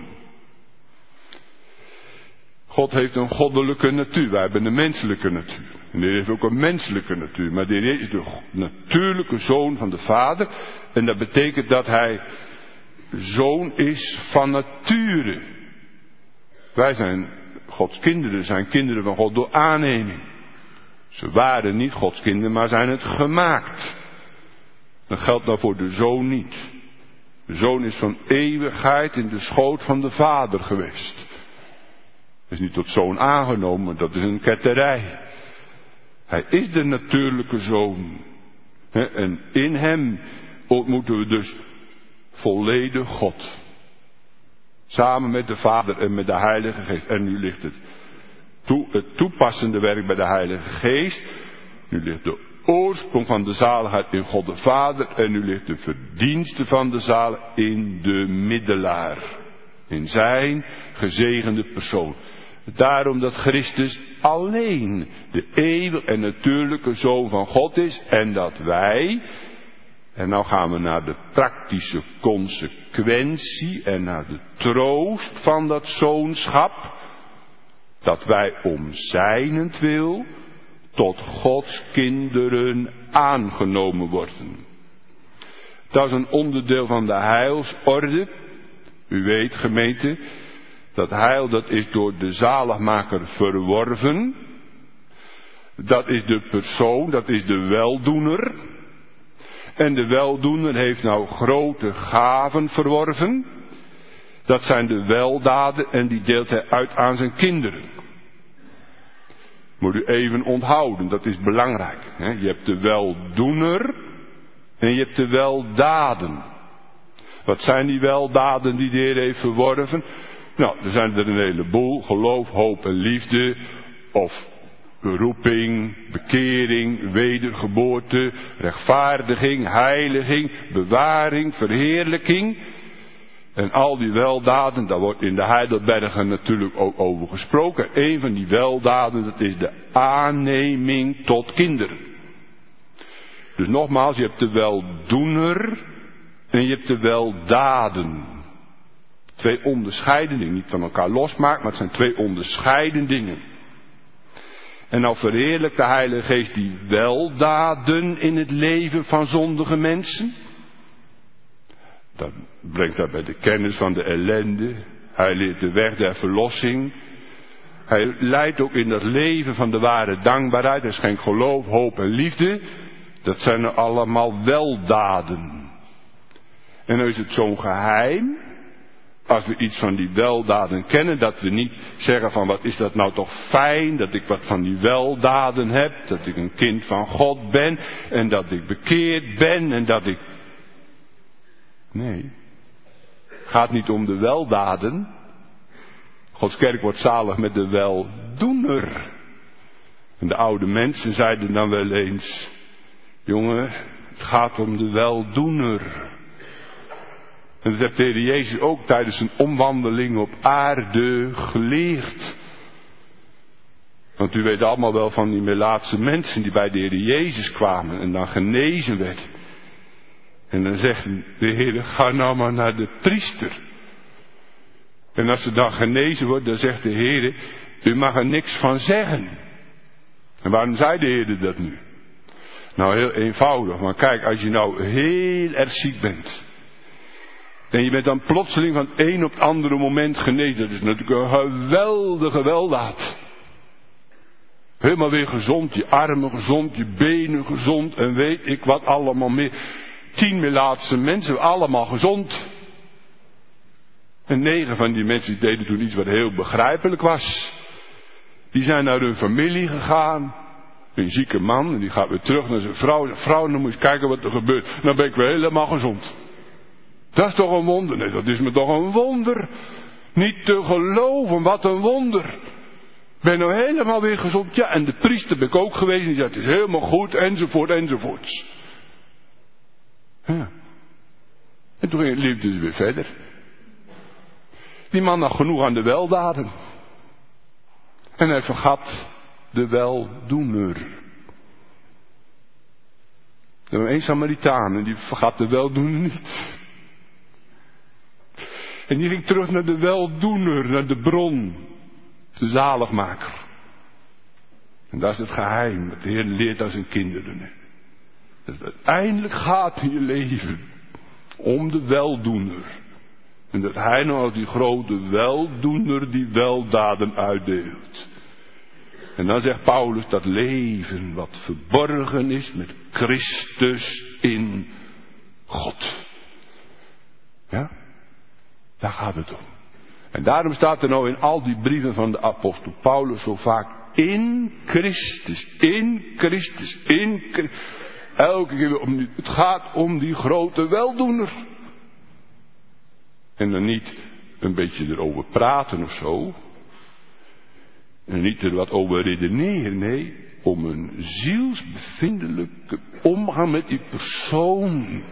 Speaker 1: God heeft een goddelijke natuur. Wij hebben een menselijke natuur. En de Heer heeft ook een menselijke natuur. Maar de Heer is de natuurlijke Zoon van de Vader. En dat betekent dat hij Zoon is van nature. Wij zijn Gods kinderen. Zijn kinderen van God door aanneming. Ze waren niet Gods kinderen, maar zijn het gemaakt. Dat geldt nou voor de Zoon niet. De Zoon is van eeuwigheid in de schoot van de Vader geweest. Is niet tot zoon aangenomen, dat is een ketterij. Hij is de natuurlijke Zoon. En in hem ontmoeten we dus volledig God. Samen met de Vader en met de Heilige Geest. En nu ligt het, toe, het toepassende werk bij de Heilige Geest. Nu ligt de oorsprong van de zaligheid in God de Vader. En nu ligt de verdienste van de zaligheid in de middelaar. In zijn gezegende persoon. Daarom dat Christus alleen de eeuwige en natuurlijke Zoon van God is. En dat wij, en nou gaan we naar de praktische consequentie en naar de troost van dat zoonschap. Dat wij om zijnentwil tot Gods kinderen aangenomen worden. Dat is een onderdeel van de heilsorde. U weet, gemeente, dat heil dat is door de zaligmaker verworven. Dat is de persoon, dat is de weldoener. En de weldoener heeft nou grote gaven verworven. Dat zijn de weldaden en die deelt hij uit aan zijn kinderen. Moet u even onthouden, dat is belangrijk. Hè? Je hebt de weldoener en je hebt de weldaden. Wat zijn die weldaden die de Heer heeft verworven? Nou, er zijn er een heleboel. Geloof, hoop en liefde. Of roeping, bekering, wedergeboorte, rechtvaardiging, heiliging, bewaring, verheerlijking. En al die weldaden, daar wordt in de Heidelbergen natuurlijk ook over gesproken. Een van die weldaden, dat is de aanneming tot kinderen. Dus nogmaals, je hebt de weldoener en je hebt de weldaden. Twee onderscheiden dingen, niet van elkaar losmaken, maar het zijn twee onderscheiden dingen. En nou verheerlijkt de Heilige Geest die weldaden in het leven van zondige mensen. Dat brengt hij bij de kennis van de ellende. Hij leert de weg der verlossing. Hij leidt ook in dat leven van de ware dankbaarheid. Hij schenkt geloof, hoop en liefde. Dat zijn er allemaal weldaden. En dan is het zo'n geheim, als we iets van die weldaden kennen, dat we niet zeggen van wat is dat nou toch fijn, dat ik wat van die weldaden heb, dat ik een kind van God ben en dat ik bekeerd ben en dat ik... Nee, het gaat niet om de weldaden. Gods kerk wordt zalig met de weldoener. En de oude mensen zeiden dan wel eens, jongen, het gaat om de weldoener. En dat heeft de Heer Jezus ook tijdens zijn omwandeling op aarde geleerd. Want u weet allemaal wel van die Melaatse mensen die bij de Heer Jezus kwamen en dan genezen werden. En dan zegt de Heer, ga nou maar naar de priester. En als ze dan genezen wordt, dan zegt de Heer, u mag er niks van zeggen. En waarom zei de Heer dat nu? Nou, heel eenvoudig. Maar kijk, als je nou heel erg ziek bent. En je bent dan plotseling van het een op het andere moment genezen. Dat is natuurlijk een geweldige weldaad. Helemaal weer gezond, je armen gezond, je benen gezond en weet ik wat allemaal meer. Tien Melaatse mensen, allemaal gezond. En negen van die mensen die deden toen iets wat heel begrijpelijk was. Die zijn naar hun familie gegaan. Een zieke man, en die gaat weer terug naar zijn vrouw. Vrouw, dan moet je eens kijken wat er gebeurt. Dan ben ik weer helemaal gezond. Dat is toch een wonder? Nee, dat is me toch een wonder. Niet te geloven, wat een wonder. Ben nou helemaal weer gezond? Ja, en de priester ben ik ook geweest. En die zei, het is helemaal goed, enzovoort, enzovoorts. Ja. En toen leefde ze weer verder. Die man had genoeg aan de weldaden. En hij vergat de weldoener. Er was één Samaritaan en die vergat de weldoener niet. En die ging terug naar de weldoener, naar de bron, de zaligmaker. En dat is het geheim, dat de Heer leert aan zijn kinderen. Dat het uiteindelijk gaat in je leven om de weldoener. En dat hij nou als die grote weldoener die weldaden uitdeelt. En dan zegt Paulus dat leven wat verborgen is met Christus in God. Ja? Daar gaat het om. En daarom staat er nou in al die brieven van de apostel Paulus zo vaak in Christus, in Christus, in Christus. Elke keer weer om die, het gaat om die grote weldoener. En dan niet een beetje erover praten of zo. En niet er wat over redeneren, nee. Om een zielsbevindelijke omgang met die persoon.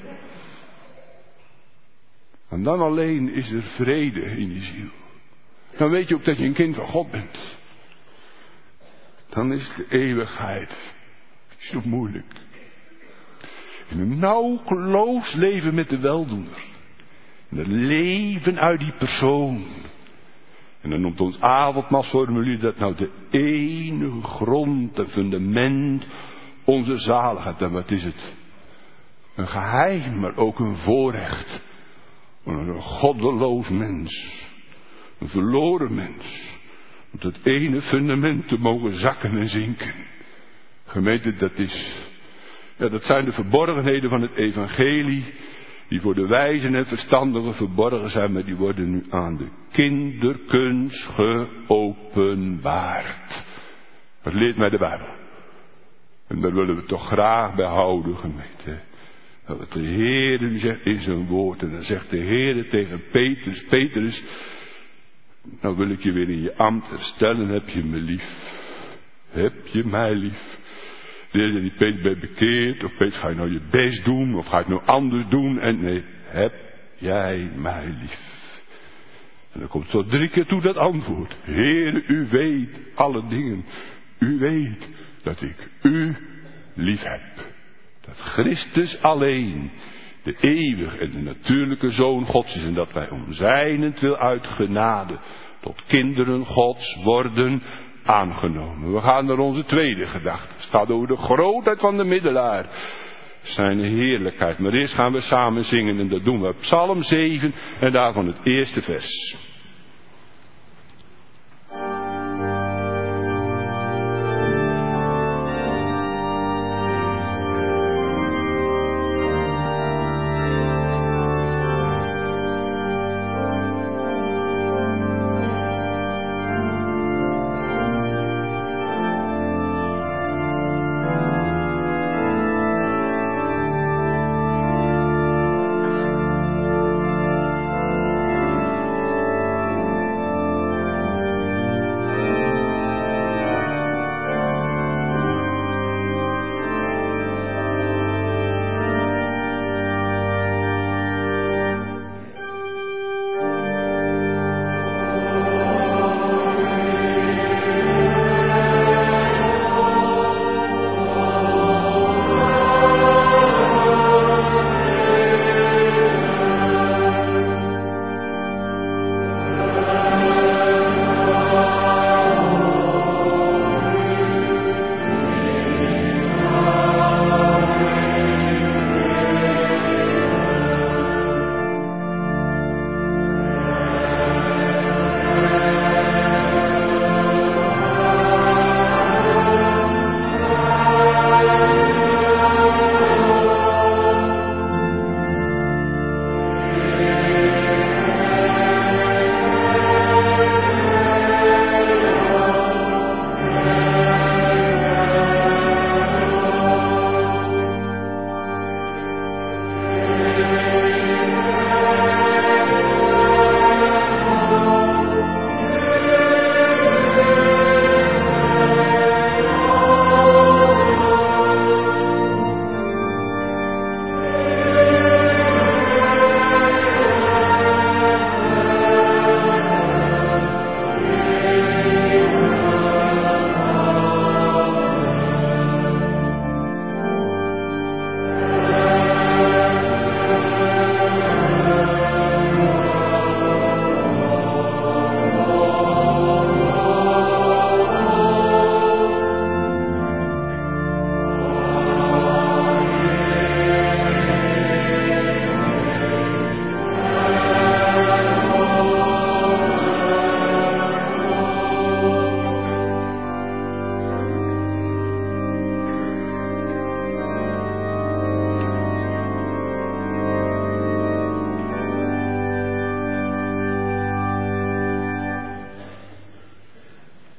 Speaker 1: En dan alleen is er vrede in je ziel. Dan weet je ook dat je een kind van God bent. Dan is de eeuwigheid zo moeilijk. En een nauwkeloos leven met de weldoener. En het leven uit die persoon. En dan noemt ons avondmaalsformulier dat nou de enige grond en fundament onze zaligheid. En wat is het? Een geheim, maar ook een voorrecht. Een goddeloos mens. Een verloren mens. Op dat ene fundament te mogen zakken en zinken. Gemeente, dat is... Ja, dat zijn de verborgenheden van het evangelie. Die voor de wijzen en verstandigen verborgen zijn. Maar die worden nu aan de kinderkunst geopenbaard. Dat leert mij de Bijbel. En daar willen we toch graag bij houden, gemeente. Dat wat de Heer nu zegt in zijn woord. En dan zegt de Heer tegen Petrus. Petrus, nou wil ik je weer in je ambt herstellen. Heb je me lief? Heb je mij lief? De Heer die Peter ben bekeerd. Of Peter, ga je nou je best doen? Of ga je het nou anders doen? En nee, heb jij mij lief? En dan komt zo drie keer toe dat antwoord. Heer, u weet alle dingen. U weet dat ik u lief heb. Dat Christus alleen de eeuwige en de natuurlijke Zoon Gods is. En dat wij om zijnentwil uit genade tot kinderen Gods worden aangenomen. We gaan naar onze tweede gedachte. Het gaat over de grootheid van de middelaar. Zijn heerlijkheid. Maar eerst gaan we samen zingen. En dat doen we Psalm zeven en daarvan het eerste vers.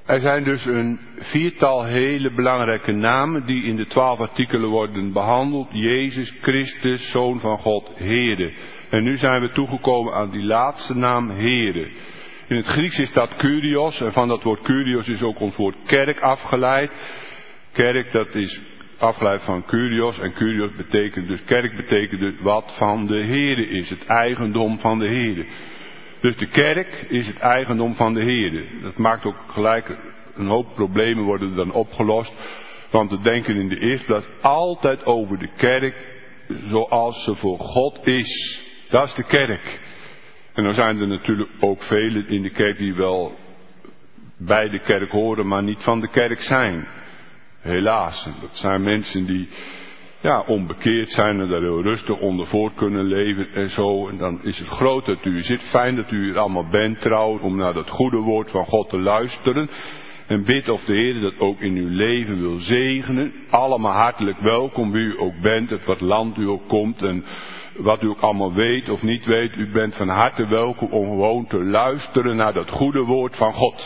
Speaker 1: Er zijn dus een viertal hele belangrijke namen die in de twaalf artikelen worden behandeld. Jezus Christus, Zoon van God, Heere. En nu zijn we toegekomen aan die laatste naam, Heere. In het Grieks is dat Kyrios, en van dat woord Kyrios is ook ons woord kerk afgeleid. Kerk, dat is afgeleid van Kyrios, en Kyrios betekent dus, kerk betekent dus wat van de Heere is, het eigendom van de Heere. Dus de kerk is het eigendom van de Heere. Dat maakt ook gelijk een hoop problemen worden dan opgelost. Want we denken in de eerste plaats altijd over de kerk zoals ze voor God is. Dat is de kerk. En dan zijn er natuurlijk ook velen in de kerk die wel bij de kerk horen, maar niet van de kerk zijn. Helaas. Dat zijn mensen die ja, onbekeerd zijn en daar heel rustig onder voort kunnen leven en zo. En dan is het groot dat u zit. Fijn dat u er allemaal bent trouwens om naar dat goede woord van God te luisteren. En bid of de Heer dat ook in uw leven wil zegenen. Allemaal hartelijk welkom wie u ook bent, uit wat land u ook komt en wat u ook allemaal weet of niet weet. U bent van harte welkom om gewoon te luisteren naar dat goede woord van God.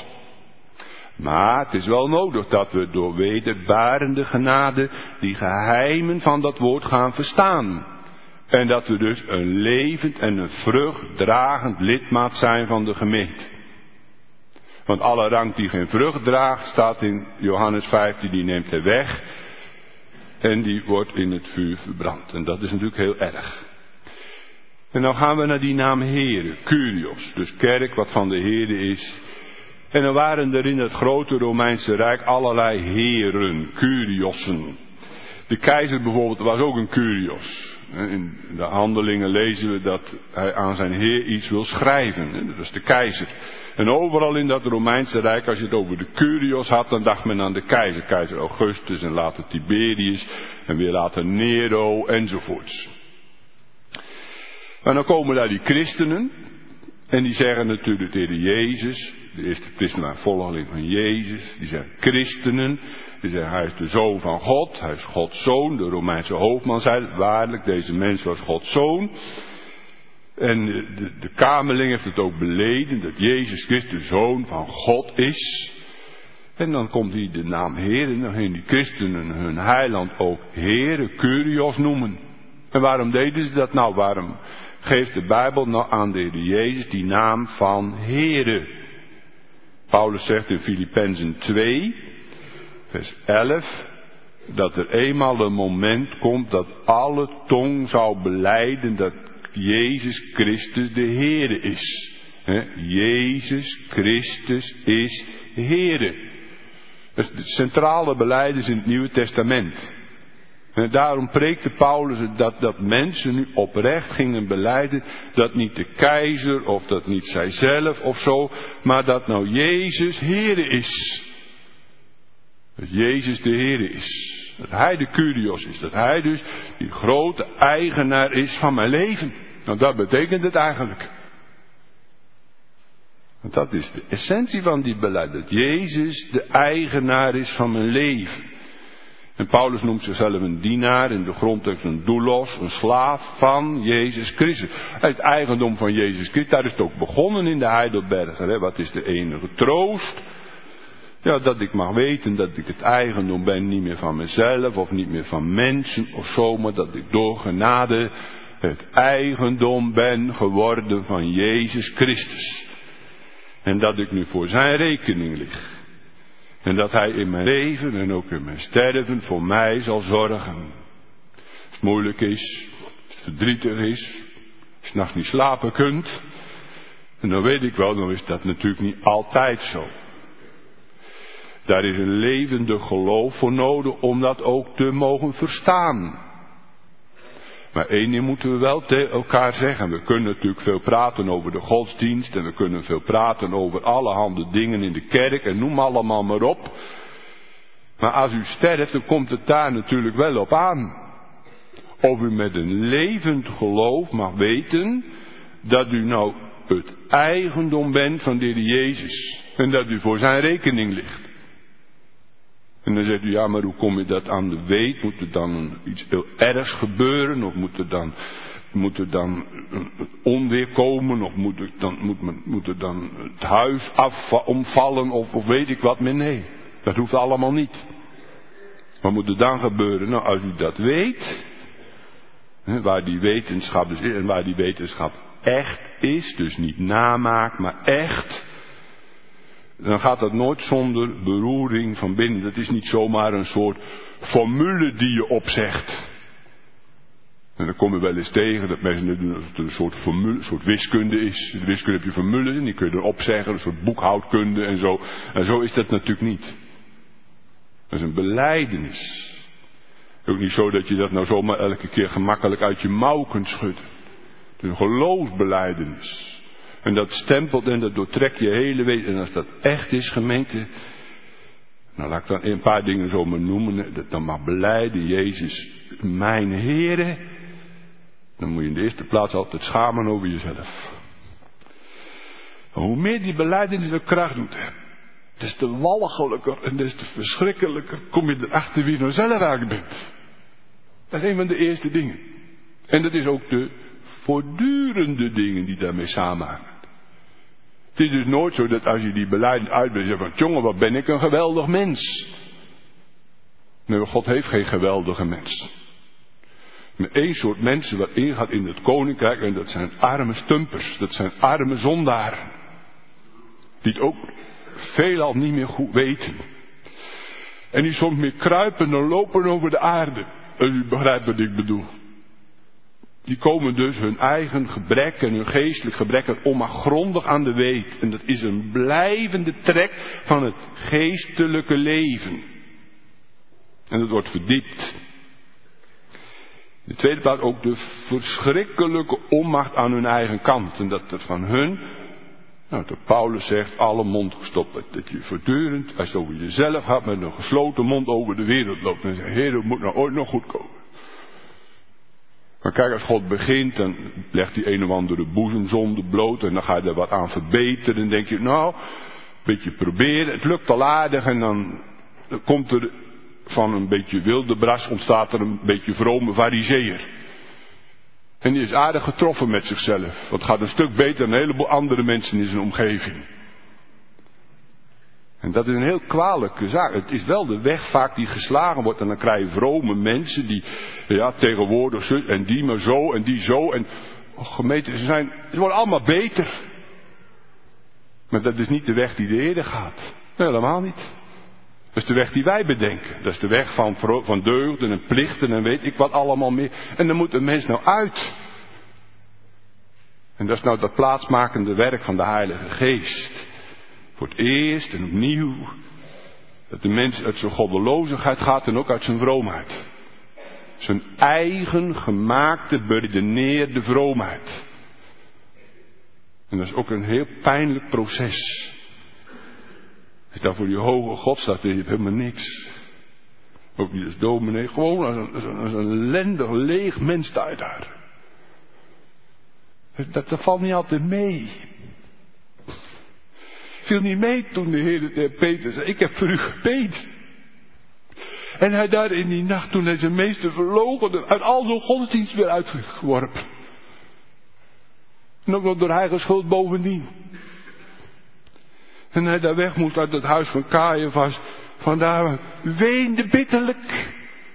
Speaker 1: Maar het is wel nodig dat we door wederbarende genade die geheimen van dat woord gaan verstaan. En dat we dus een levend en een vruchtdragend lidmaat zijn van de gemeente. Want alle rank die geen vrucht draagt, staat in Johannes vijftien, die neemt hij weg. En die wordt in het vuur verbrand. En dat is natuurlijk heel erg. En dan gaan we naar die naam Heere, Kyrios. Dus kerk wat van de Heere is. En dan waren er in het grote Romeinse Rijk allerlei heren, Kyriossen. De keizer bijvoorbeeld was ook een Kyrios. In de Handelingen lezen we dat hij aan zijn heer iets wil schrijven. Dat is de keizer. En overal in dat Romeinse Rijk, als je het over de Kyrios had, dan dacht men aan de keizer. Keizer Augustus en later Tiberius en weer later Nero enzovoorts. Maar dan komen daar die christenen en die zeggen natuurlijk de Heer Jezus. De eerste christenen waren volgeling van Jezus. Die zijn christenen. Die zeggen hij is de Zoon van God. Hij is Gods Zoon. De Romeinse hoofdman zei waarlijk deze mens was Gods Zoon. En de, de Kamerling heeft het ook beleden dat Jezus Christus de Zoon van God is. En dan komt hij de naam Heer en dan gaan die christenen hun heiland ook Heere, Kyrios noemen. En waarom deden ze dat nou? Waarom geeft de Bijbel nou aan de Heer Jezus die naam van Heere? Paulus zegt in Filippenzen twee, vers elf, dat er eenmaal een moment komt dat alle tong zou belijden dat Jezus Christus de Heere is. He, Jezus Christus is Heere. Dat is het centrale belijdenis in het Nieuwe Testament. En daarom preekte Paulus dat, dat mensen nu oprecht gingen belijden dat niet de keizer of dat niet zijzelf of zo, maar dat nou Jezus Heere is. Dat Jezus de Heere is. Dat hij de Kyrios is. Dat hij dus die grote eigenaar is van mijn leven. Nou, dat betekent het eigenlijk. Want dat is de essentie van die beleid. Dat Jezus de eigenaar is van mijn leven. En Paulus noemt zichzelf een dienaar, in de grondtekst een doulos, een slaaf van Jezus Christus. Hij is het eigendom van Jezus Christus. Daar is het ook begonnen in de Heidelberger. Hè. Wat is de enige troost? Ja, dat ik mag weten dat ik het eigendom ben, niet meer van mezelf of niet meer van mensen of zo, maar dat ik door genade het eigendom ben geworden van Jezus Christus. En dat ik nu voor zijn rekening lig. En dat hij in mijn leven en ook in mijn sterven voor mij zal zorgen. Als het moeilijk is, als het verdrietig is, als je nachts niet slapen kunt. En dan weet ik wel, dan is dat natuurlijk niet altijd zo. Daar is een levende geloof voor nodig om dat ook te mogen verstaan. Maar één ding moeten we wel tegen elkaar zeggen. We kunnen natuurlijk veel praten over de godsdienst. En we kunnen veel praten over allerhande dingen in de kerk. En noem allemaal maar op. Maar als u sterft, dan komt het daar natuurlijk wel op aan. Of u met een levend geloof mag weten dat u nou het eigendom bent van de Heer Jezus. En dat u voor zijn rekening ligt. En dan zegt u, ja, maar hoe kom je dat aan de weet? Moet er dan iets heel ergs gebeuren? Of moet er dan Moet er dan onweer komen? Of moet er dan, moet men, moet er dan het huis af, omvallen? Of, of weet ik wat meer? Nee, dat hoeft allemaal niet. Wat moet er dan gebeuren? Nou, als u dat weet, hè, waar die wetenschap dus is en waar die wetenschap echt is, dus niet namaak, maar echt, dan gaat dat nooit zonder beroering van binnen. Dat is niet zomaar een soort formule die je opzegt. En dan kom je wel eens tegen dat mensen doen dat het een soort formule, een soort wiskunde is. In de wiskunde heb je formules en die kun je erop zeggen, een soort boekhoudkunde en zo. En zo is dat natuurlijk niet. Dat is een belijdenis. Ook niet zo dat je dat nou zomaar elke keer gemakkelijk uit je mouw kunt schudden. Het is een geloofsbelijdenis. En dat stempelt en dat doortrekt je hele wezen. En als dat echt is, gemeente, nou laat ik dan een paar dingen zo maar noemen. Dat dan mag belijden, Jezus, mijn Heere. Dan moet je in de eerste plaats altijd schamen over jezelf. En hoe meer die belijdenis de kracht doet, des te walgelijker en des te verschrikkelijker kom je erachter wie je nou zelf eigenlijk bent. Dat is een van de eerste dingen. En dat is ook de voortdurende dingen die daarmee samenhangen. Het is dus nooit zo dat als je die belijdenis uitbrengt, je zegt van, jongen, wat ben ik een geweldig mens. Nee, God heeft geen geweldige mens. Maar één soort mensen wat ingaat in het koninkrijk, en dat zijn arme stumpers, dat zijn arme zondaren. Die het ook veelal niet meer goed weten. En die soms meer kruipen dan lopen over de aarde. En u begrijpt wat ik bedoel. Die komen dus hun eigen gebrek en hun geestelijk gebrek onafgrondig aan de weet. En dat is een blijvende trek van het geestelijke leven. En dat wordt verdiept. In de tweede plaats ook de verschrikkelijke onmacht aan hun eigen kant. En dat er van hun, nou, dat Paulus zegt, alle mond gestopt. Dat je voortdurend, als je over jezelf gaat, met een gesloten mond over de wereld loopt. En zegt, Heer, het moet nou ooit nog goed komen. Maar kijk, als God begint, dan legt hij een of andere boezemzonde bloot. En dan ga je er wat aan verbeteren. En denk je, nou, een beetje proberen. Het lukt al aardig. En dan, dan komt er van een beetje wilde bras, ontstaat er een beetje vrome farizeeër. En die is aardig getroffen met zichzelf. Want het gaat een stuk beter dan een heleboel andere mensen in zijn omgeving. En dat is een heel kwalijke zaak. Het is wel de weg vaak die geslagen wordt. En dan krijg je vrome mensen die, ja, tegenwoordig zo, en die maar zo, en die zo. En, oh, gemeente, ze zijn, ze worden allemaal beter. Maar dat is niet de weg die de Heer gaat. Nee, helemaal niet. Dat is de weg die wij bedenken. Dat is de weg van, van deugden en plichten en weet ik wat allemaal meer. En dan moet een mens nou uit. En dat is nou dat plaatsmakende werk van de Heilige Geest. Voor het eerst en opnieuw. Dat de mens uit zijn goddeloosheid gaat en ook uit zijn vroomheid. Zijn eigen gemaakte, beredeneerde vroomheid. En dat is ook een heel pijnlijk proces. Als je daar voor die hoge God staat, dan heb je helemaal niks. Ook niet als dominee, gewoon als een, als een, als een ellendig, leeg mens sta je daar. Dat, dat valt niet altijd mee. Viel niet mee toen de Heer tegen Peter zei, ik heb voor u gebeden. En hij daar in die nacht, toen hij zijn meester verloochende, uit al zijn godsdienst weer uitgeworpen. En ook nog door eigen schuld bovendien. En hij daar weg moest uit het huis van Caiaphas. Vandaar weende bitterlijk.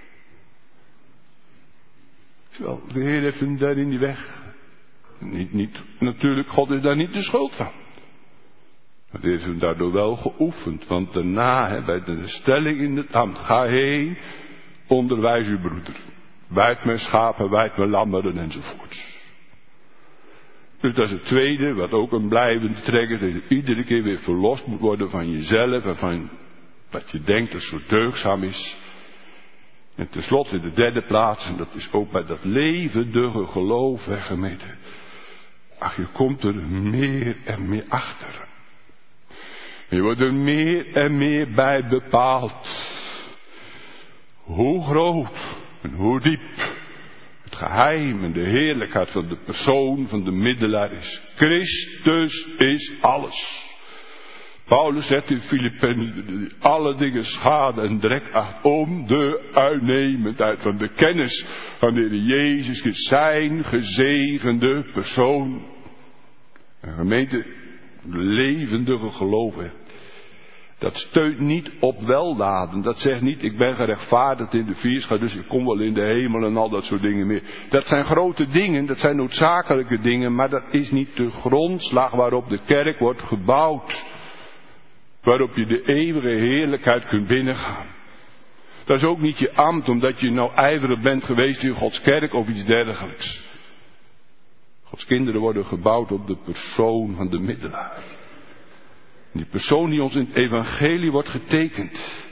Speaker 1: Wel, de Heer heeft hem daar in die weg. Niet, niet, natuurlijk, God is daar niet de schuld van. Maar hij heeft hem daardoor wel geoefend. Want daarna, hè, bij de stelling in het ambt, ga heen, onderwijs uw broeder. Wijd mijn schapen, wijd mijn lammeren enzovoorts. Dus dat is het tweede, wat ook een blijvende trek is, dat je iedere keer weer verlost moet worden van jezelf en van wat je denkt dat zo deugdzaam is. En tenslotte in de derde plaats, en dat is ook bij dat levendige geloof, hè, gemeente. Ach, je komt er meer en meer achter. Je wordt er meer en meer bij bepaald. Hoe groot en hoe diep het geheim en de heerlijkheid van de persoon van de middelaar is. Christus is alles. Paulus zegt in Filippenzen, alle dingen schade en drek acht om de uitnemendheid van de kennis van de Heer Jezus Christus, zijn gezegende persoon. Een gemeente, levendige geloven. Dat steunt niet op weldaden. Dat zegt niet, ik ben gerechtvaardigd in de vierschaar, dus ik kom wel in de hemel en al dat soort dingen meer. Dat zijn grote dingen, dat zijn noodzakelijke dingen, maar dat is niet de grondslag waarop de kerk wordt gebouwd. Waarop je de eeuwige heerlijkheid kunt binnengaan. Dat is ook niet je ambt, omdat je nou ijverig bent geweest in Gods kerk of iets dergelijks. Gods kinderen worden gebouwd op de persoon van de middelaar. Die persoon die ons in het evangelie wordt getekend.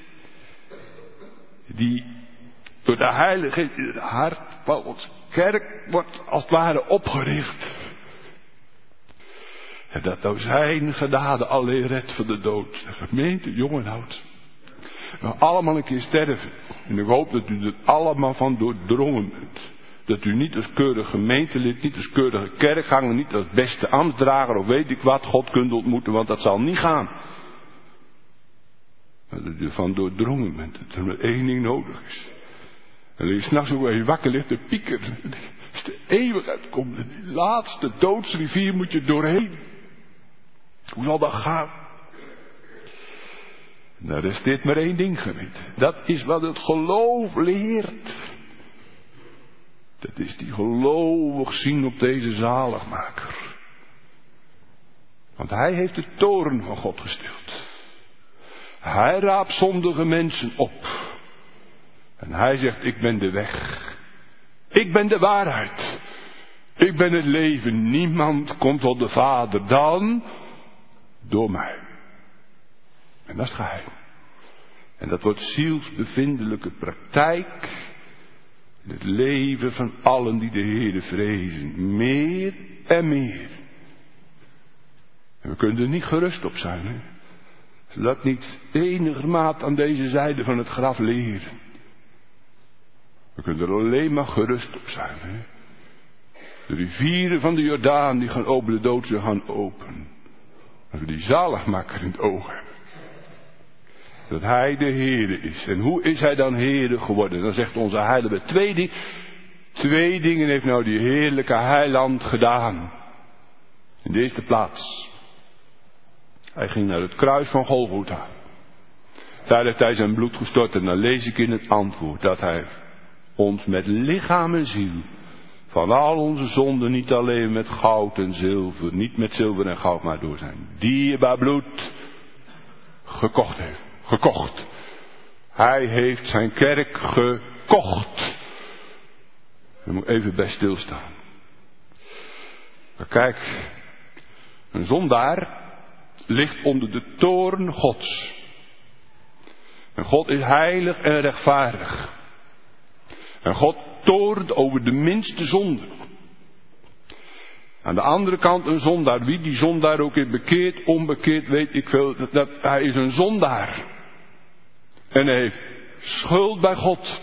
Speaker 1: Die door de Heilige Geest in het hart van ons kerk wordt als het ware opgericht. En dat nou zijn genade alleen redt van de dood. De gemeente, jong en oud. We allemaal een keer sterven. En ik hoop dat u er allemaal van doordrongen bent. Dat u niet als keurig gemeentelid, niet als keurige kerkganger, niet als beste ambtsdrager of weet ik wat God kunt ontmoeten, want dat zal niet gaan. Maar dat u ervan doordrongen bent, dat er maar één ding nodig is. En dat je s'nachts ook als je wakker ligt te piekeren. Als de eeuwigheid komt en die laatste doodsrivier moet je doorheen. Hoe zal dat gaan? Nou, er resteert maar één ding, gemeente. Dat is wat het geloof leert. Dat is die gelovig zien op deze zaligmaker. Want hij heeft de toorn van God gestild. Hij raapt zondige mensen op. En hij zegt, ik ben de weg. Ik ben de waarheid. Ik ben het leven. Niemand komt tot de Vader dan door mij. En dat is geheim. En dat wordt zielsbevindelijke praktijk in het leven van allen die de Heere vrezen. Meer en meer. En we kunnen er niet gerust op zijn. Hè? Laat niet enigermaat aan deze zijde van het graf leren. We kunnen er alleen maar gerust op zijn. Hè? De rivieren van de Jordaan die gaan open, de dood ze gaan open. Dat we die zaligmaker in het oog hebben. Dat hij de Heere is. En hoe is hij dan Heere geworden? Dan zegt onze heilige twee, die, twee dingen heeft nou die heerlijke heiland gedaan. In de eerste plaats. Hij ging naar het kruis van Golgotha. Daar heeft hij zijn bloed gestort. En dan lees ik in het antwoord dat hij ons met lichaam en ziel van al onze zonden, niet alleen met goud en zilver, niet met zilver en goud, maar door zijn dierbaar bloed gekocht heeft. Gekocht. Hij heeft zijn kerk gekocht. Daar moet ik even bij stilstaan. Maar kijk, een zondaar ligt onder de toorn Gods. En God is heilig en rechtvaardig. En God toornt over de minste zonde. Aan de andere kant een zondaar. Wie die zondaar ook is, bekeerd, onbekeerd, weet ik veel. Dat, dat, hij is een zondaar. En hij heeft schuld bij God.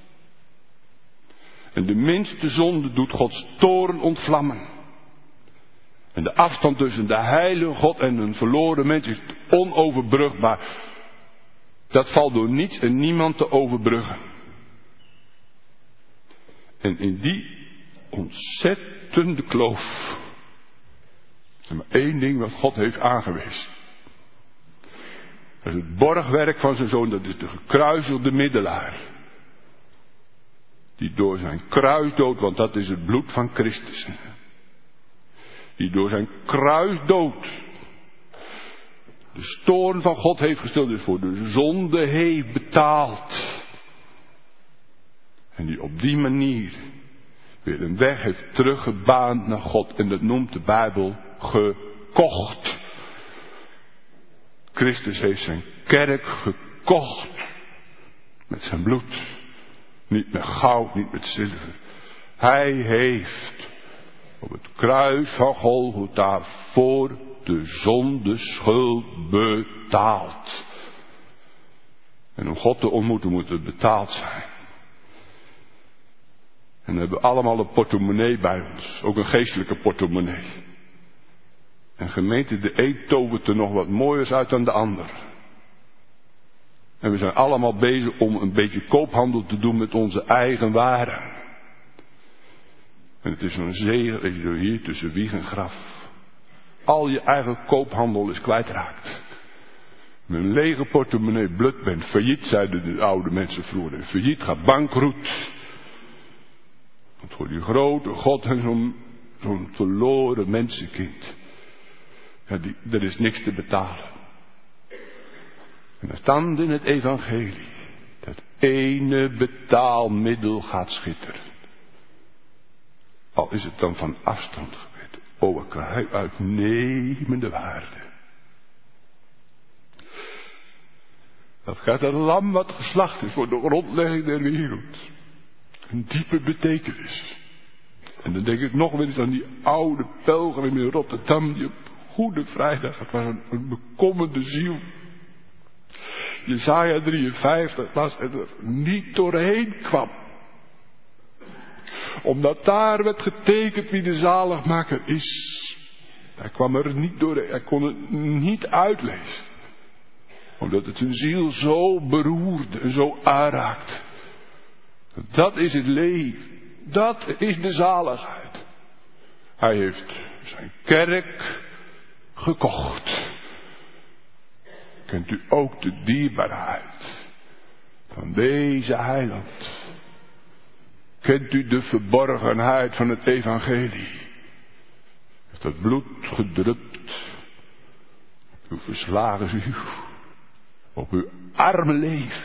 Speaker 1: En de minste zonde doet Gods toorn ontvlammen. En de afstand tussen de heilige God en een verloren mens is onoverbrugbaar. Dat valt door niets en niemand te overbruggen. En in die ontzettende kloof is er maar één ding wat God heeft aangewezen. Dat is het borgwerk van zijn zoon, dat is de gekruiselde middelaar. Die door zijn kruisdood, want dat is het bloed van Christus. Die door zijn kruisdood de stoorn van God heeft gesteld, dus voor de zonde heeft betaald. En die op die manier weer een weg heeft teruggebaand naar God. En dat noemt de Bijbel gekocht. Christus heeft zijn kerk gekocht. Met zijn bloed. Niet met goud, niet met zilver. Hij heeft op het kruis van Golgotha voor de zondeschuld betaald. En om God te ontmoeten moet het betaald zijn. En we hebben allemaal een portemonnee bij ons. Ook een geestelijke portemonnee. En gemeente, de een tovert er nog wat mooiers uit dan de ander. En we zijn allemaal bezig om een beetje koophandel te doen met onze eigen waren. En het is een zegen als je hier tussen wieg en graf al je eigen koophandel is kwijtraakt. Met een lege portemonnee blut bent. Failliet, zeiden de oude mensen vroeger. Failliet, gaat bankroet. Want voor die grote God en zo'n, zo'n verloren mensenkind. Ja, die, er is niks te betalen. En dan staat in het evangelie. Dat ene betaalmiddel gaat schitteren. Al is het dan van afstand gebeurd. O, ik krijg uitnemende waarde. Dat gaat het lam wat geslacht is voor de grondlegging der wereld. Een diepe betekenis. En dan denk ik nog wel eens aan die oude pelgrim in Rotterdam. Die op Goede Vrijdag, het was een, een bekommerde ziel. Jesaja drieënvijftig las en er niet doorheen kwam. Omdat daar werd getekend wie de zaligmaker is. Hij kwam er niet doorheen, hij kon het niet uitlezen. Omdat het zijn ziel zo beroerde en zo aanraakte. Dat is het leven. Dat is de zaligheid. Hij heeft zijn kerk gekocht. Kent u ook de dierbaarheid van deze heiland? Kent u de verborgenheid van het evangelie? Heeft dat bloed gedrupt op uw verslagen ziel, op uw arme leven?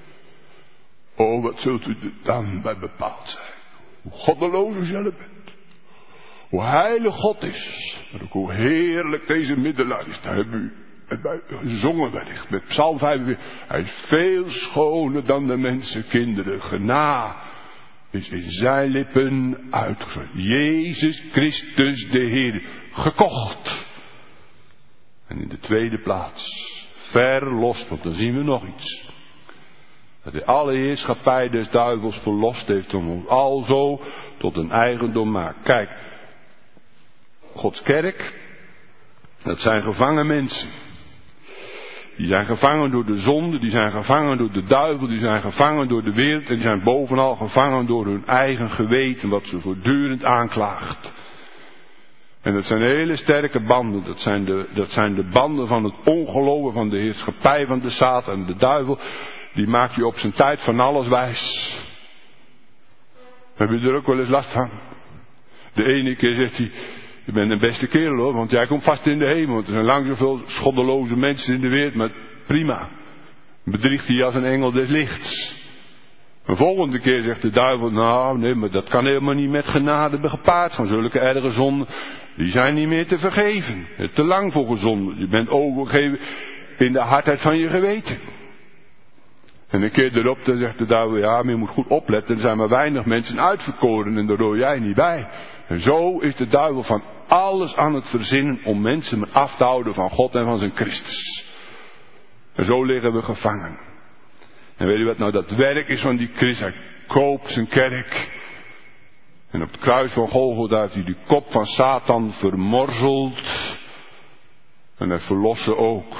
Speaker 1: O, wat zult u er dan bij bepaald zijn? Hoe goddeloos u zelf bent. Hoe heilig God is. Maar ook hoe heerlijk deze middelaar is. Daar hebben u het bij gezongen wellicht. Met Psalm vijfenveertig. Hij is veel schoner dan de mensenkinderen. Gena is in zijn lippen uitgezet. Jezus Christus de Heer. Gekocht. En in de tweede plaats. Verlost. Want dan zien we nog iets. Dat hij alle heerschappij des duivels verlost heeft om ons alzo tot een eigendom maakt. Kijk, Gods kerk, dat zijn gevangen mensen. Die zijn gevangen door de zonde, die zijn gevangen door de duivel, die zijn gevangen door de wereld en die zijn bovenal gevangen door hun eigen geweten, wat ze voortdurend aanklaagt. En dat zijn hele sterke banden, dat zijn de, dat zijn de banden van het ongeloven, van de heerschappij van de Satan en de duivel. Die maakt je op zijn tijd van alles wijs. Heb je er ook wel eens last van? De ene keer zegt hij, je bent een beste kerel hoor, want jij komt vast in de hemel. Want er zijn lang zoveel schotteloze mensen in de wereld, maar prima. Bedriegt hij als een engel des lichts. De volgende keer zegt de duivel, nou nee, maar dat kan helemaal niet met genade gepaard gaan. Zulke erge zonden, die zijn niet meer te vergeven. Het is te lang voor gezonden. Je bent overgegeven in de hardheid van je geweten. En een keer erop, dan zegt de duivel, ja, maar je moet goed opletten. Er zijn maar weinig mensen uitverkoren en daar hoor jij niet bij. En zo is de duivel van alles aan het verzinnen om mensen maar af te houden van God en van zijn Christus. En zo liggen we gevangen. En weet je wat nou dat werk is van die Christus? Hij koopt zijn kerk. En op het kruis van Golgotha heeft hij de kop van Satan vermorzeld. En hij verlost ze ook.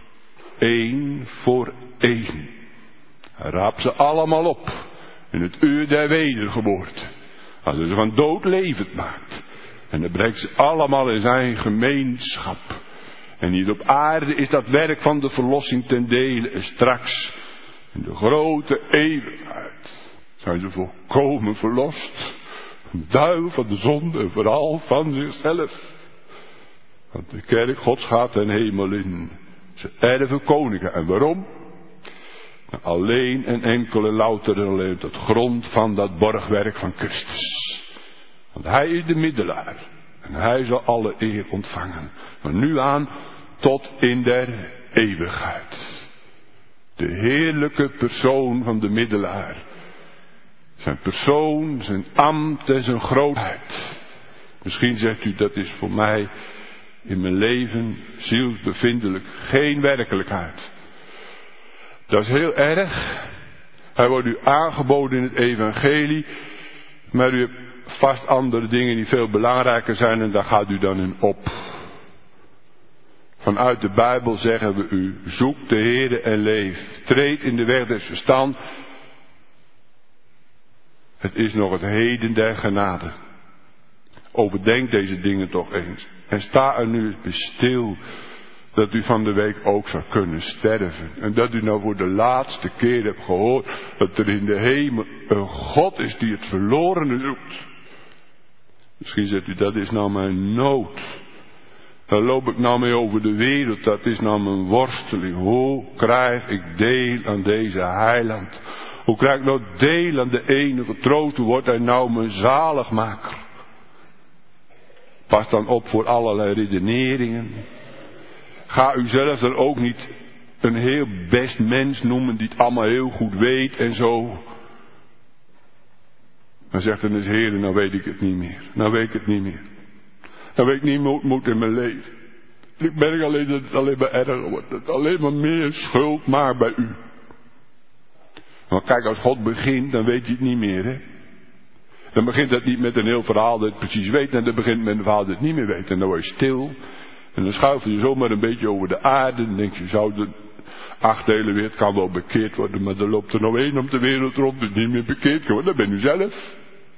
Speaker 1: Eén voor één. Hij raapt ze allemaal op. In het uur der wedergeboorte. Als hij ze van dood levend maakt. En dan brengt ze allemaal in zijn gemeenschap. En hier op aarde is dat werk van de verlossing ten dele. En straks in de grote eeuwigheid zijn ze volkomen verlost. Van de duivel, van de zonde en vooral van zichzelf. Want de kerk Gods gaat ten hemel in. Ze erven koningen. En waarom? Nou, alleen en enkele louter en alleen tot grond van dat borgwerk van Christus. Want hij is de middelaar. En hij zal alle eer ontvangen. Van nu aan tot in der eeuwigheid. De heerlijke persoon van de middelaar. Zijn persoon, zijn ambt en zijn grootheid. Misschien zegt u, dat is voor mij in mijn leven zielsbevindelijk geen werkelijkheid. Dat is heel erg. Hij wordt u aangeboden in het evangelie. Maar u hebt vast andere dingen die veel belangrijker zijn en daar gaat u dan in op. Vanuit de Bijbel zeggen we u, zoek de Heere en leef. Treed in de weg des verstand. Het is nog het heden der genade. Overdenk deze dingen toch eens. En sta er nu eens stil dat u van de week ook zou kunnen sterven. En dat u nou voor de laatste keer hebt gehoord dat er in de hemel een God is die het verlorene zoekt. Misschien zegt u, dat is nou mijn nood. Daar loop ik nou mee over de wereld, dat is nou mijn worsteling. Hoe krijg ik deel aan deze heiland? Hoe krijg ik nou deel aan de enige troost? Hoe wordt hij nou mijn zaligmaker? Pas dan op voor allerlei redeneringen. Ga u zelf er ook niet een heel best mens noemen die het allemaal heel goed weet en zo. Dan zegt dan eens, Heer, nou weet ik het niet meer. Nou weet ik het niet meer. Nou weet ik niet hoe het moet in mijn leven. Ik merk alleen dat het alleen maar erger wordt. Dat het alleen maar meer schuld maar bij u. Want kijk, als God begint, dan weet hij het niet meer, hè. Dan begint het niet met een heel verhaal dat het precies weet. En dan begint met een verhaal dat het niet meer weet. En dan word je stil. En dan schuifel je zomaar een beetje over de aarde. Dan denk je, zou de acht hele wereld kan wel bekeerd worden. Maar er loopt er nou één om de wereld rond die niet meer bekeerd kan worden. Dat ben u zelf.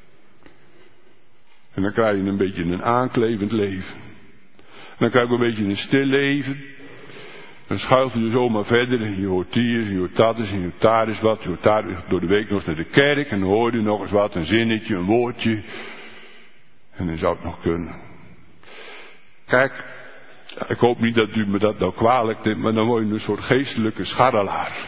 Speaker 1: En dan krijg je een beetje een aanklevend leven. En dan krijg je een beetje een stil leven. Dan schuifel je zomaar verder. En je hoort hier, en je hoort dat eens, en je hoort daar eens wat. Je hoort daar door de week nog eens naar de kerk. En dan hoor je nog eens wat, een zinnetje, een woordje. En dan zou het nog kunnen. Kijk, ik hoop niet dat u me dat nou kwalijk neemt, maar dan word je een soort geestelijke scharrelaar.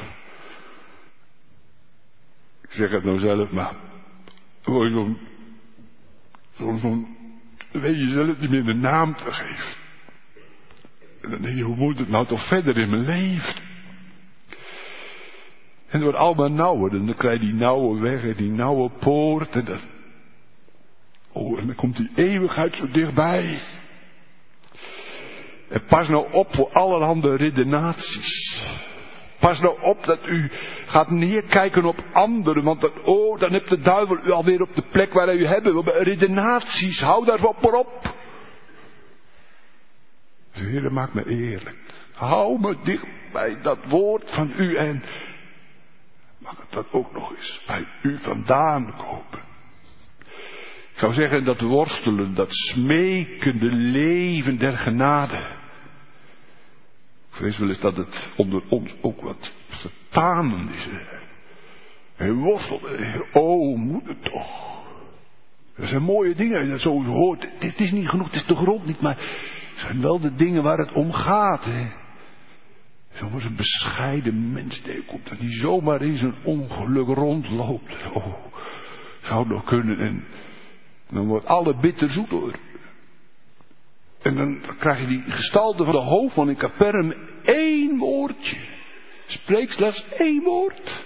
Speaker 1: Ik zeg het nou zelf maar. Dan word je zo'n, zo'n, zo'n, weet je zelf niet meer de naam te geven. En dan denk je, hoe moet het nou toch verder in mijn leven? En het wordt allemaal nauwer. En dan krijg je die nauwe weg en die nauwe poort. En dat... Oh, en dan komt die eeuwigheid zo dichtbij. En pas nou op voor allerhande redenaties. Pas nou op dat u gaat neerkijken op anderen. Want dat, oh, dan hebt de duivel u alweer op de plek waar hij u hebben wil. Redenaties, hou daar wat voor op. De Heer, maak me eerlijk. Hou me dicht bij dat woord van u. En mag het dat ook nog eens bij u vandaan kopen. Ik zou zeggen, dat worstelen, dat smekende leven der genade. Ik vrees wel eens dat het onder ons ook wat vertanen is. Hij worstelt, oh, moet het toch. Dat zijn mooie dingen, als je dat zo hoort. Het is niet genoeg, het is de grond niet, maar het zijn wel de dingen waar het om gaat. Hè. Zoals een bescheiden mens tegenkomt en die zomaar in zijn ongeluk rondloopt. Oh, zou het nog kunnen. En dan wordt alle bitter zoet hoor. En dan krijg je die gestalte van de hoofdman in Capernaum één woordje. Spreek slechts één woord.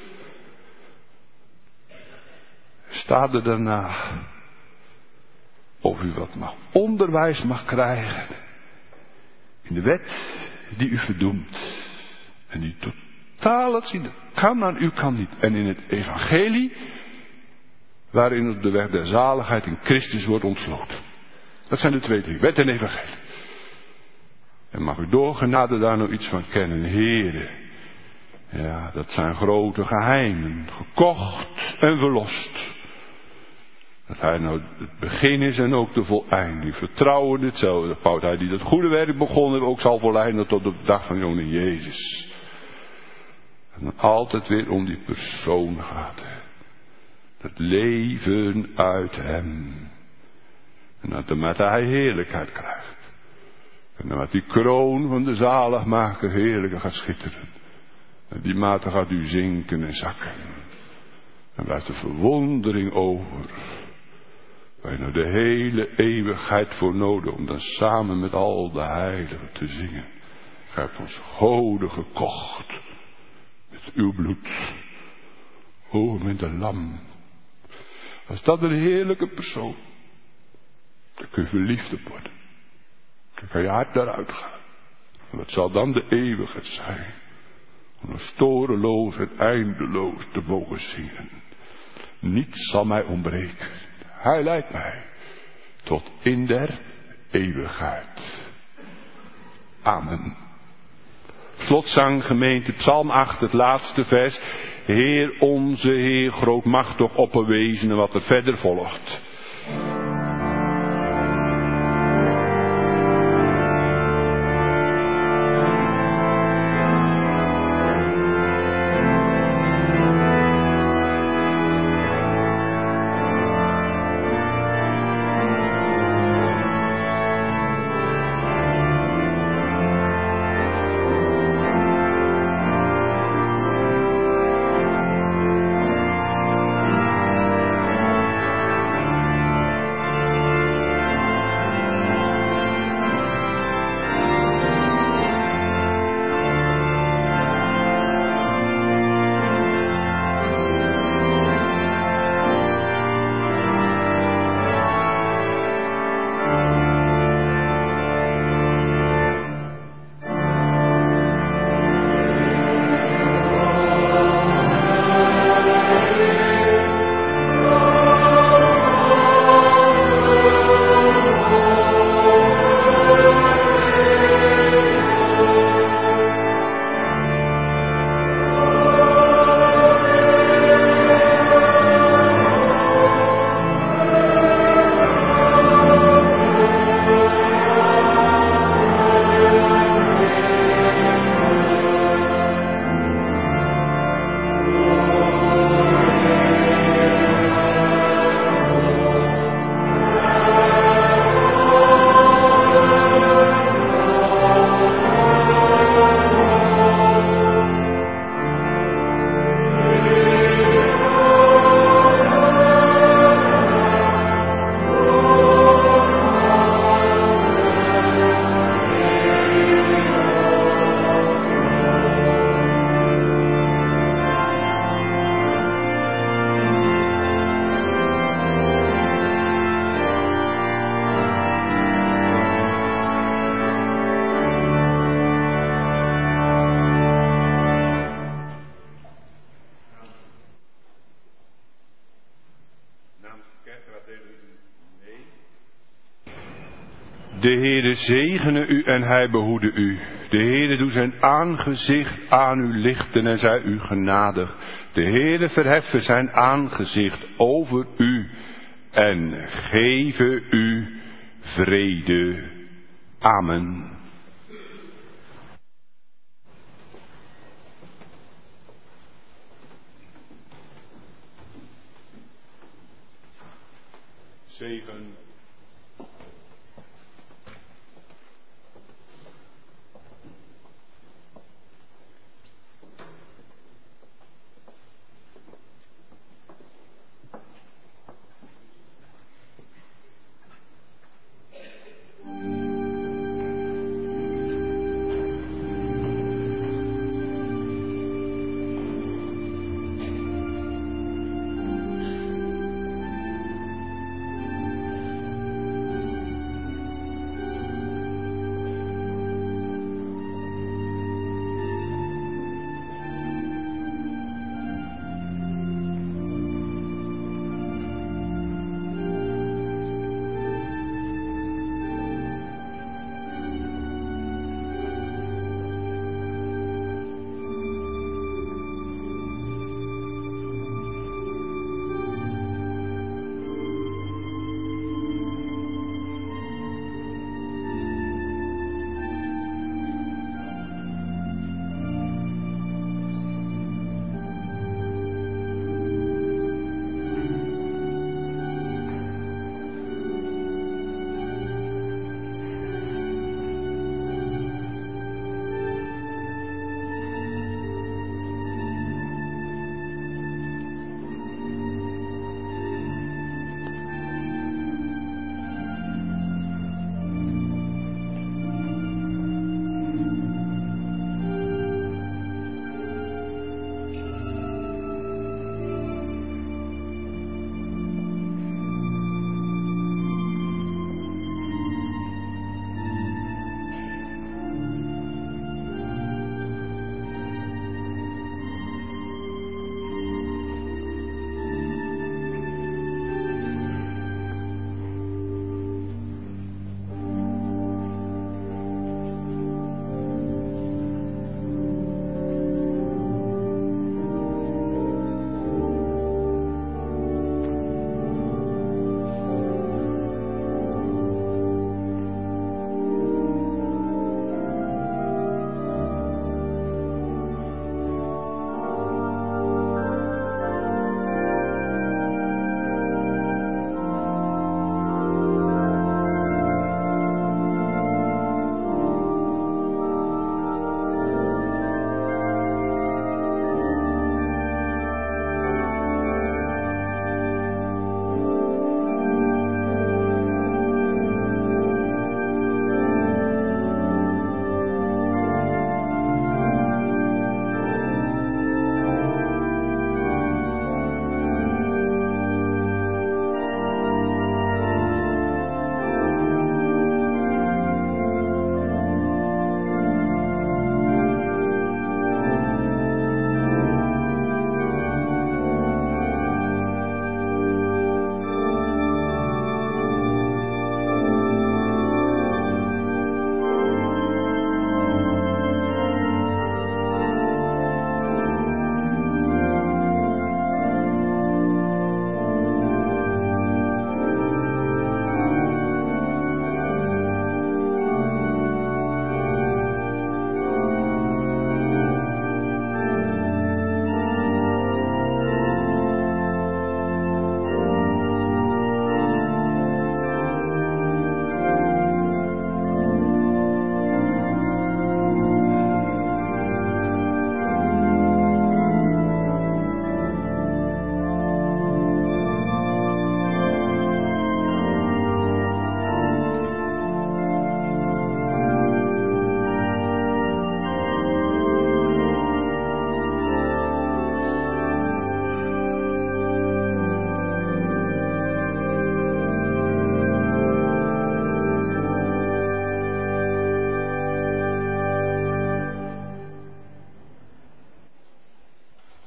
Speaker 1: Sta er daarna. Of u wat mag onderwijs mag krijgen. In de wet die u verdoemt. En die totaal het zien. Dat kan aan u, kan niet. En in het evangelie. Waarin op de weg der zaligheid in Christus wordt ontsloten. Dat zijn de twee dingen. Wet en evangelie. En mag u door genade daar nou iets van kennen. Heren. Ja, dat zijn grote geheimen. Gekocht en verlost. Dat hij nou het begin is en ook de voleinding. Vertrouwen hetzelfde. Paulus, hij die dat goede werk begonnen heeft, ook zal volleiden tot op de dag van Johan Jezus. En dan altijd weer om die persoon gaat. Het leven uit hem. En dat naarmate hij heerlijkheid krijgt. En naarmate die kroon van de zaligmaker heerlijker gaat schitteren. En die mate gaat u zinken en zakken. En blijft de verwondering over. Waar je nou de hele eeuwigheid voor nodig om dan samen met al de heiligen te zingen. Gij hebt ons goden gekocht. Met uw bloed. O, met een lam. Als dat een heerlijke persoon. Dan kun je verliefd op worden. Dan kan je hart daaruit gaan. En wat zal dan de eeuwigheid zijn. Om een storeloos en eindeloos te mogen zingen. Niets zal mij ontbreken. Hij leidt mij tot in der eeuwigheid. Amen. Slotzang gemeente, Psalm acht, het laatste vers. Heer onze Heer, grootmachtig opperwezen, en wat er verder volgt. De Heere zegene u en hij behoede u. De Heere doe zijn aangezicht aan u lichten en zij u genadig. De Heere verheffe zijn aangezicht over u en geven u vrede. Amen. Zegen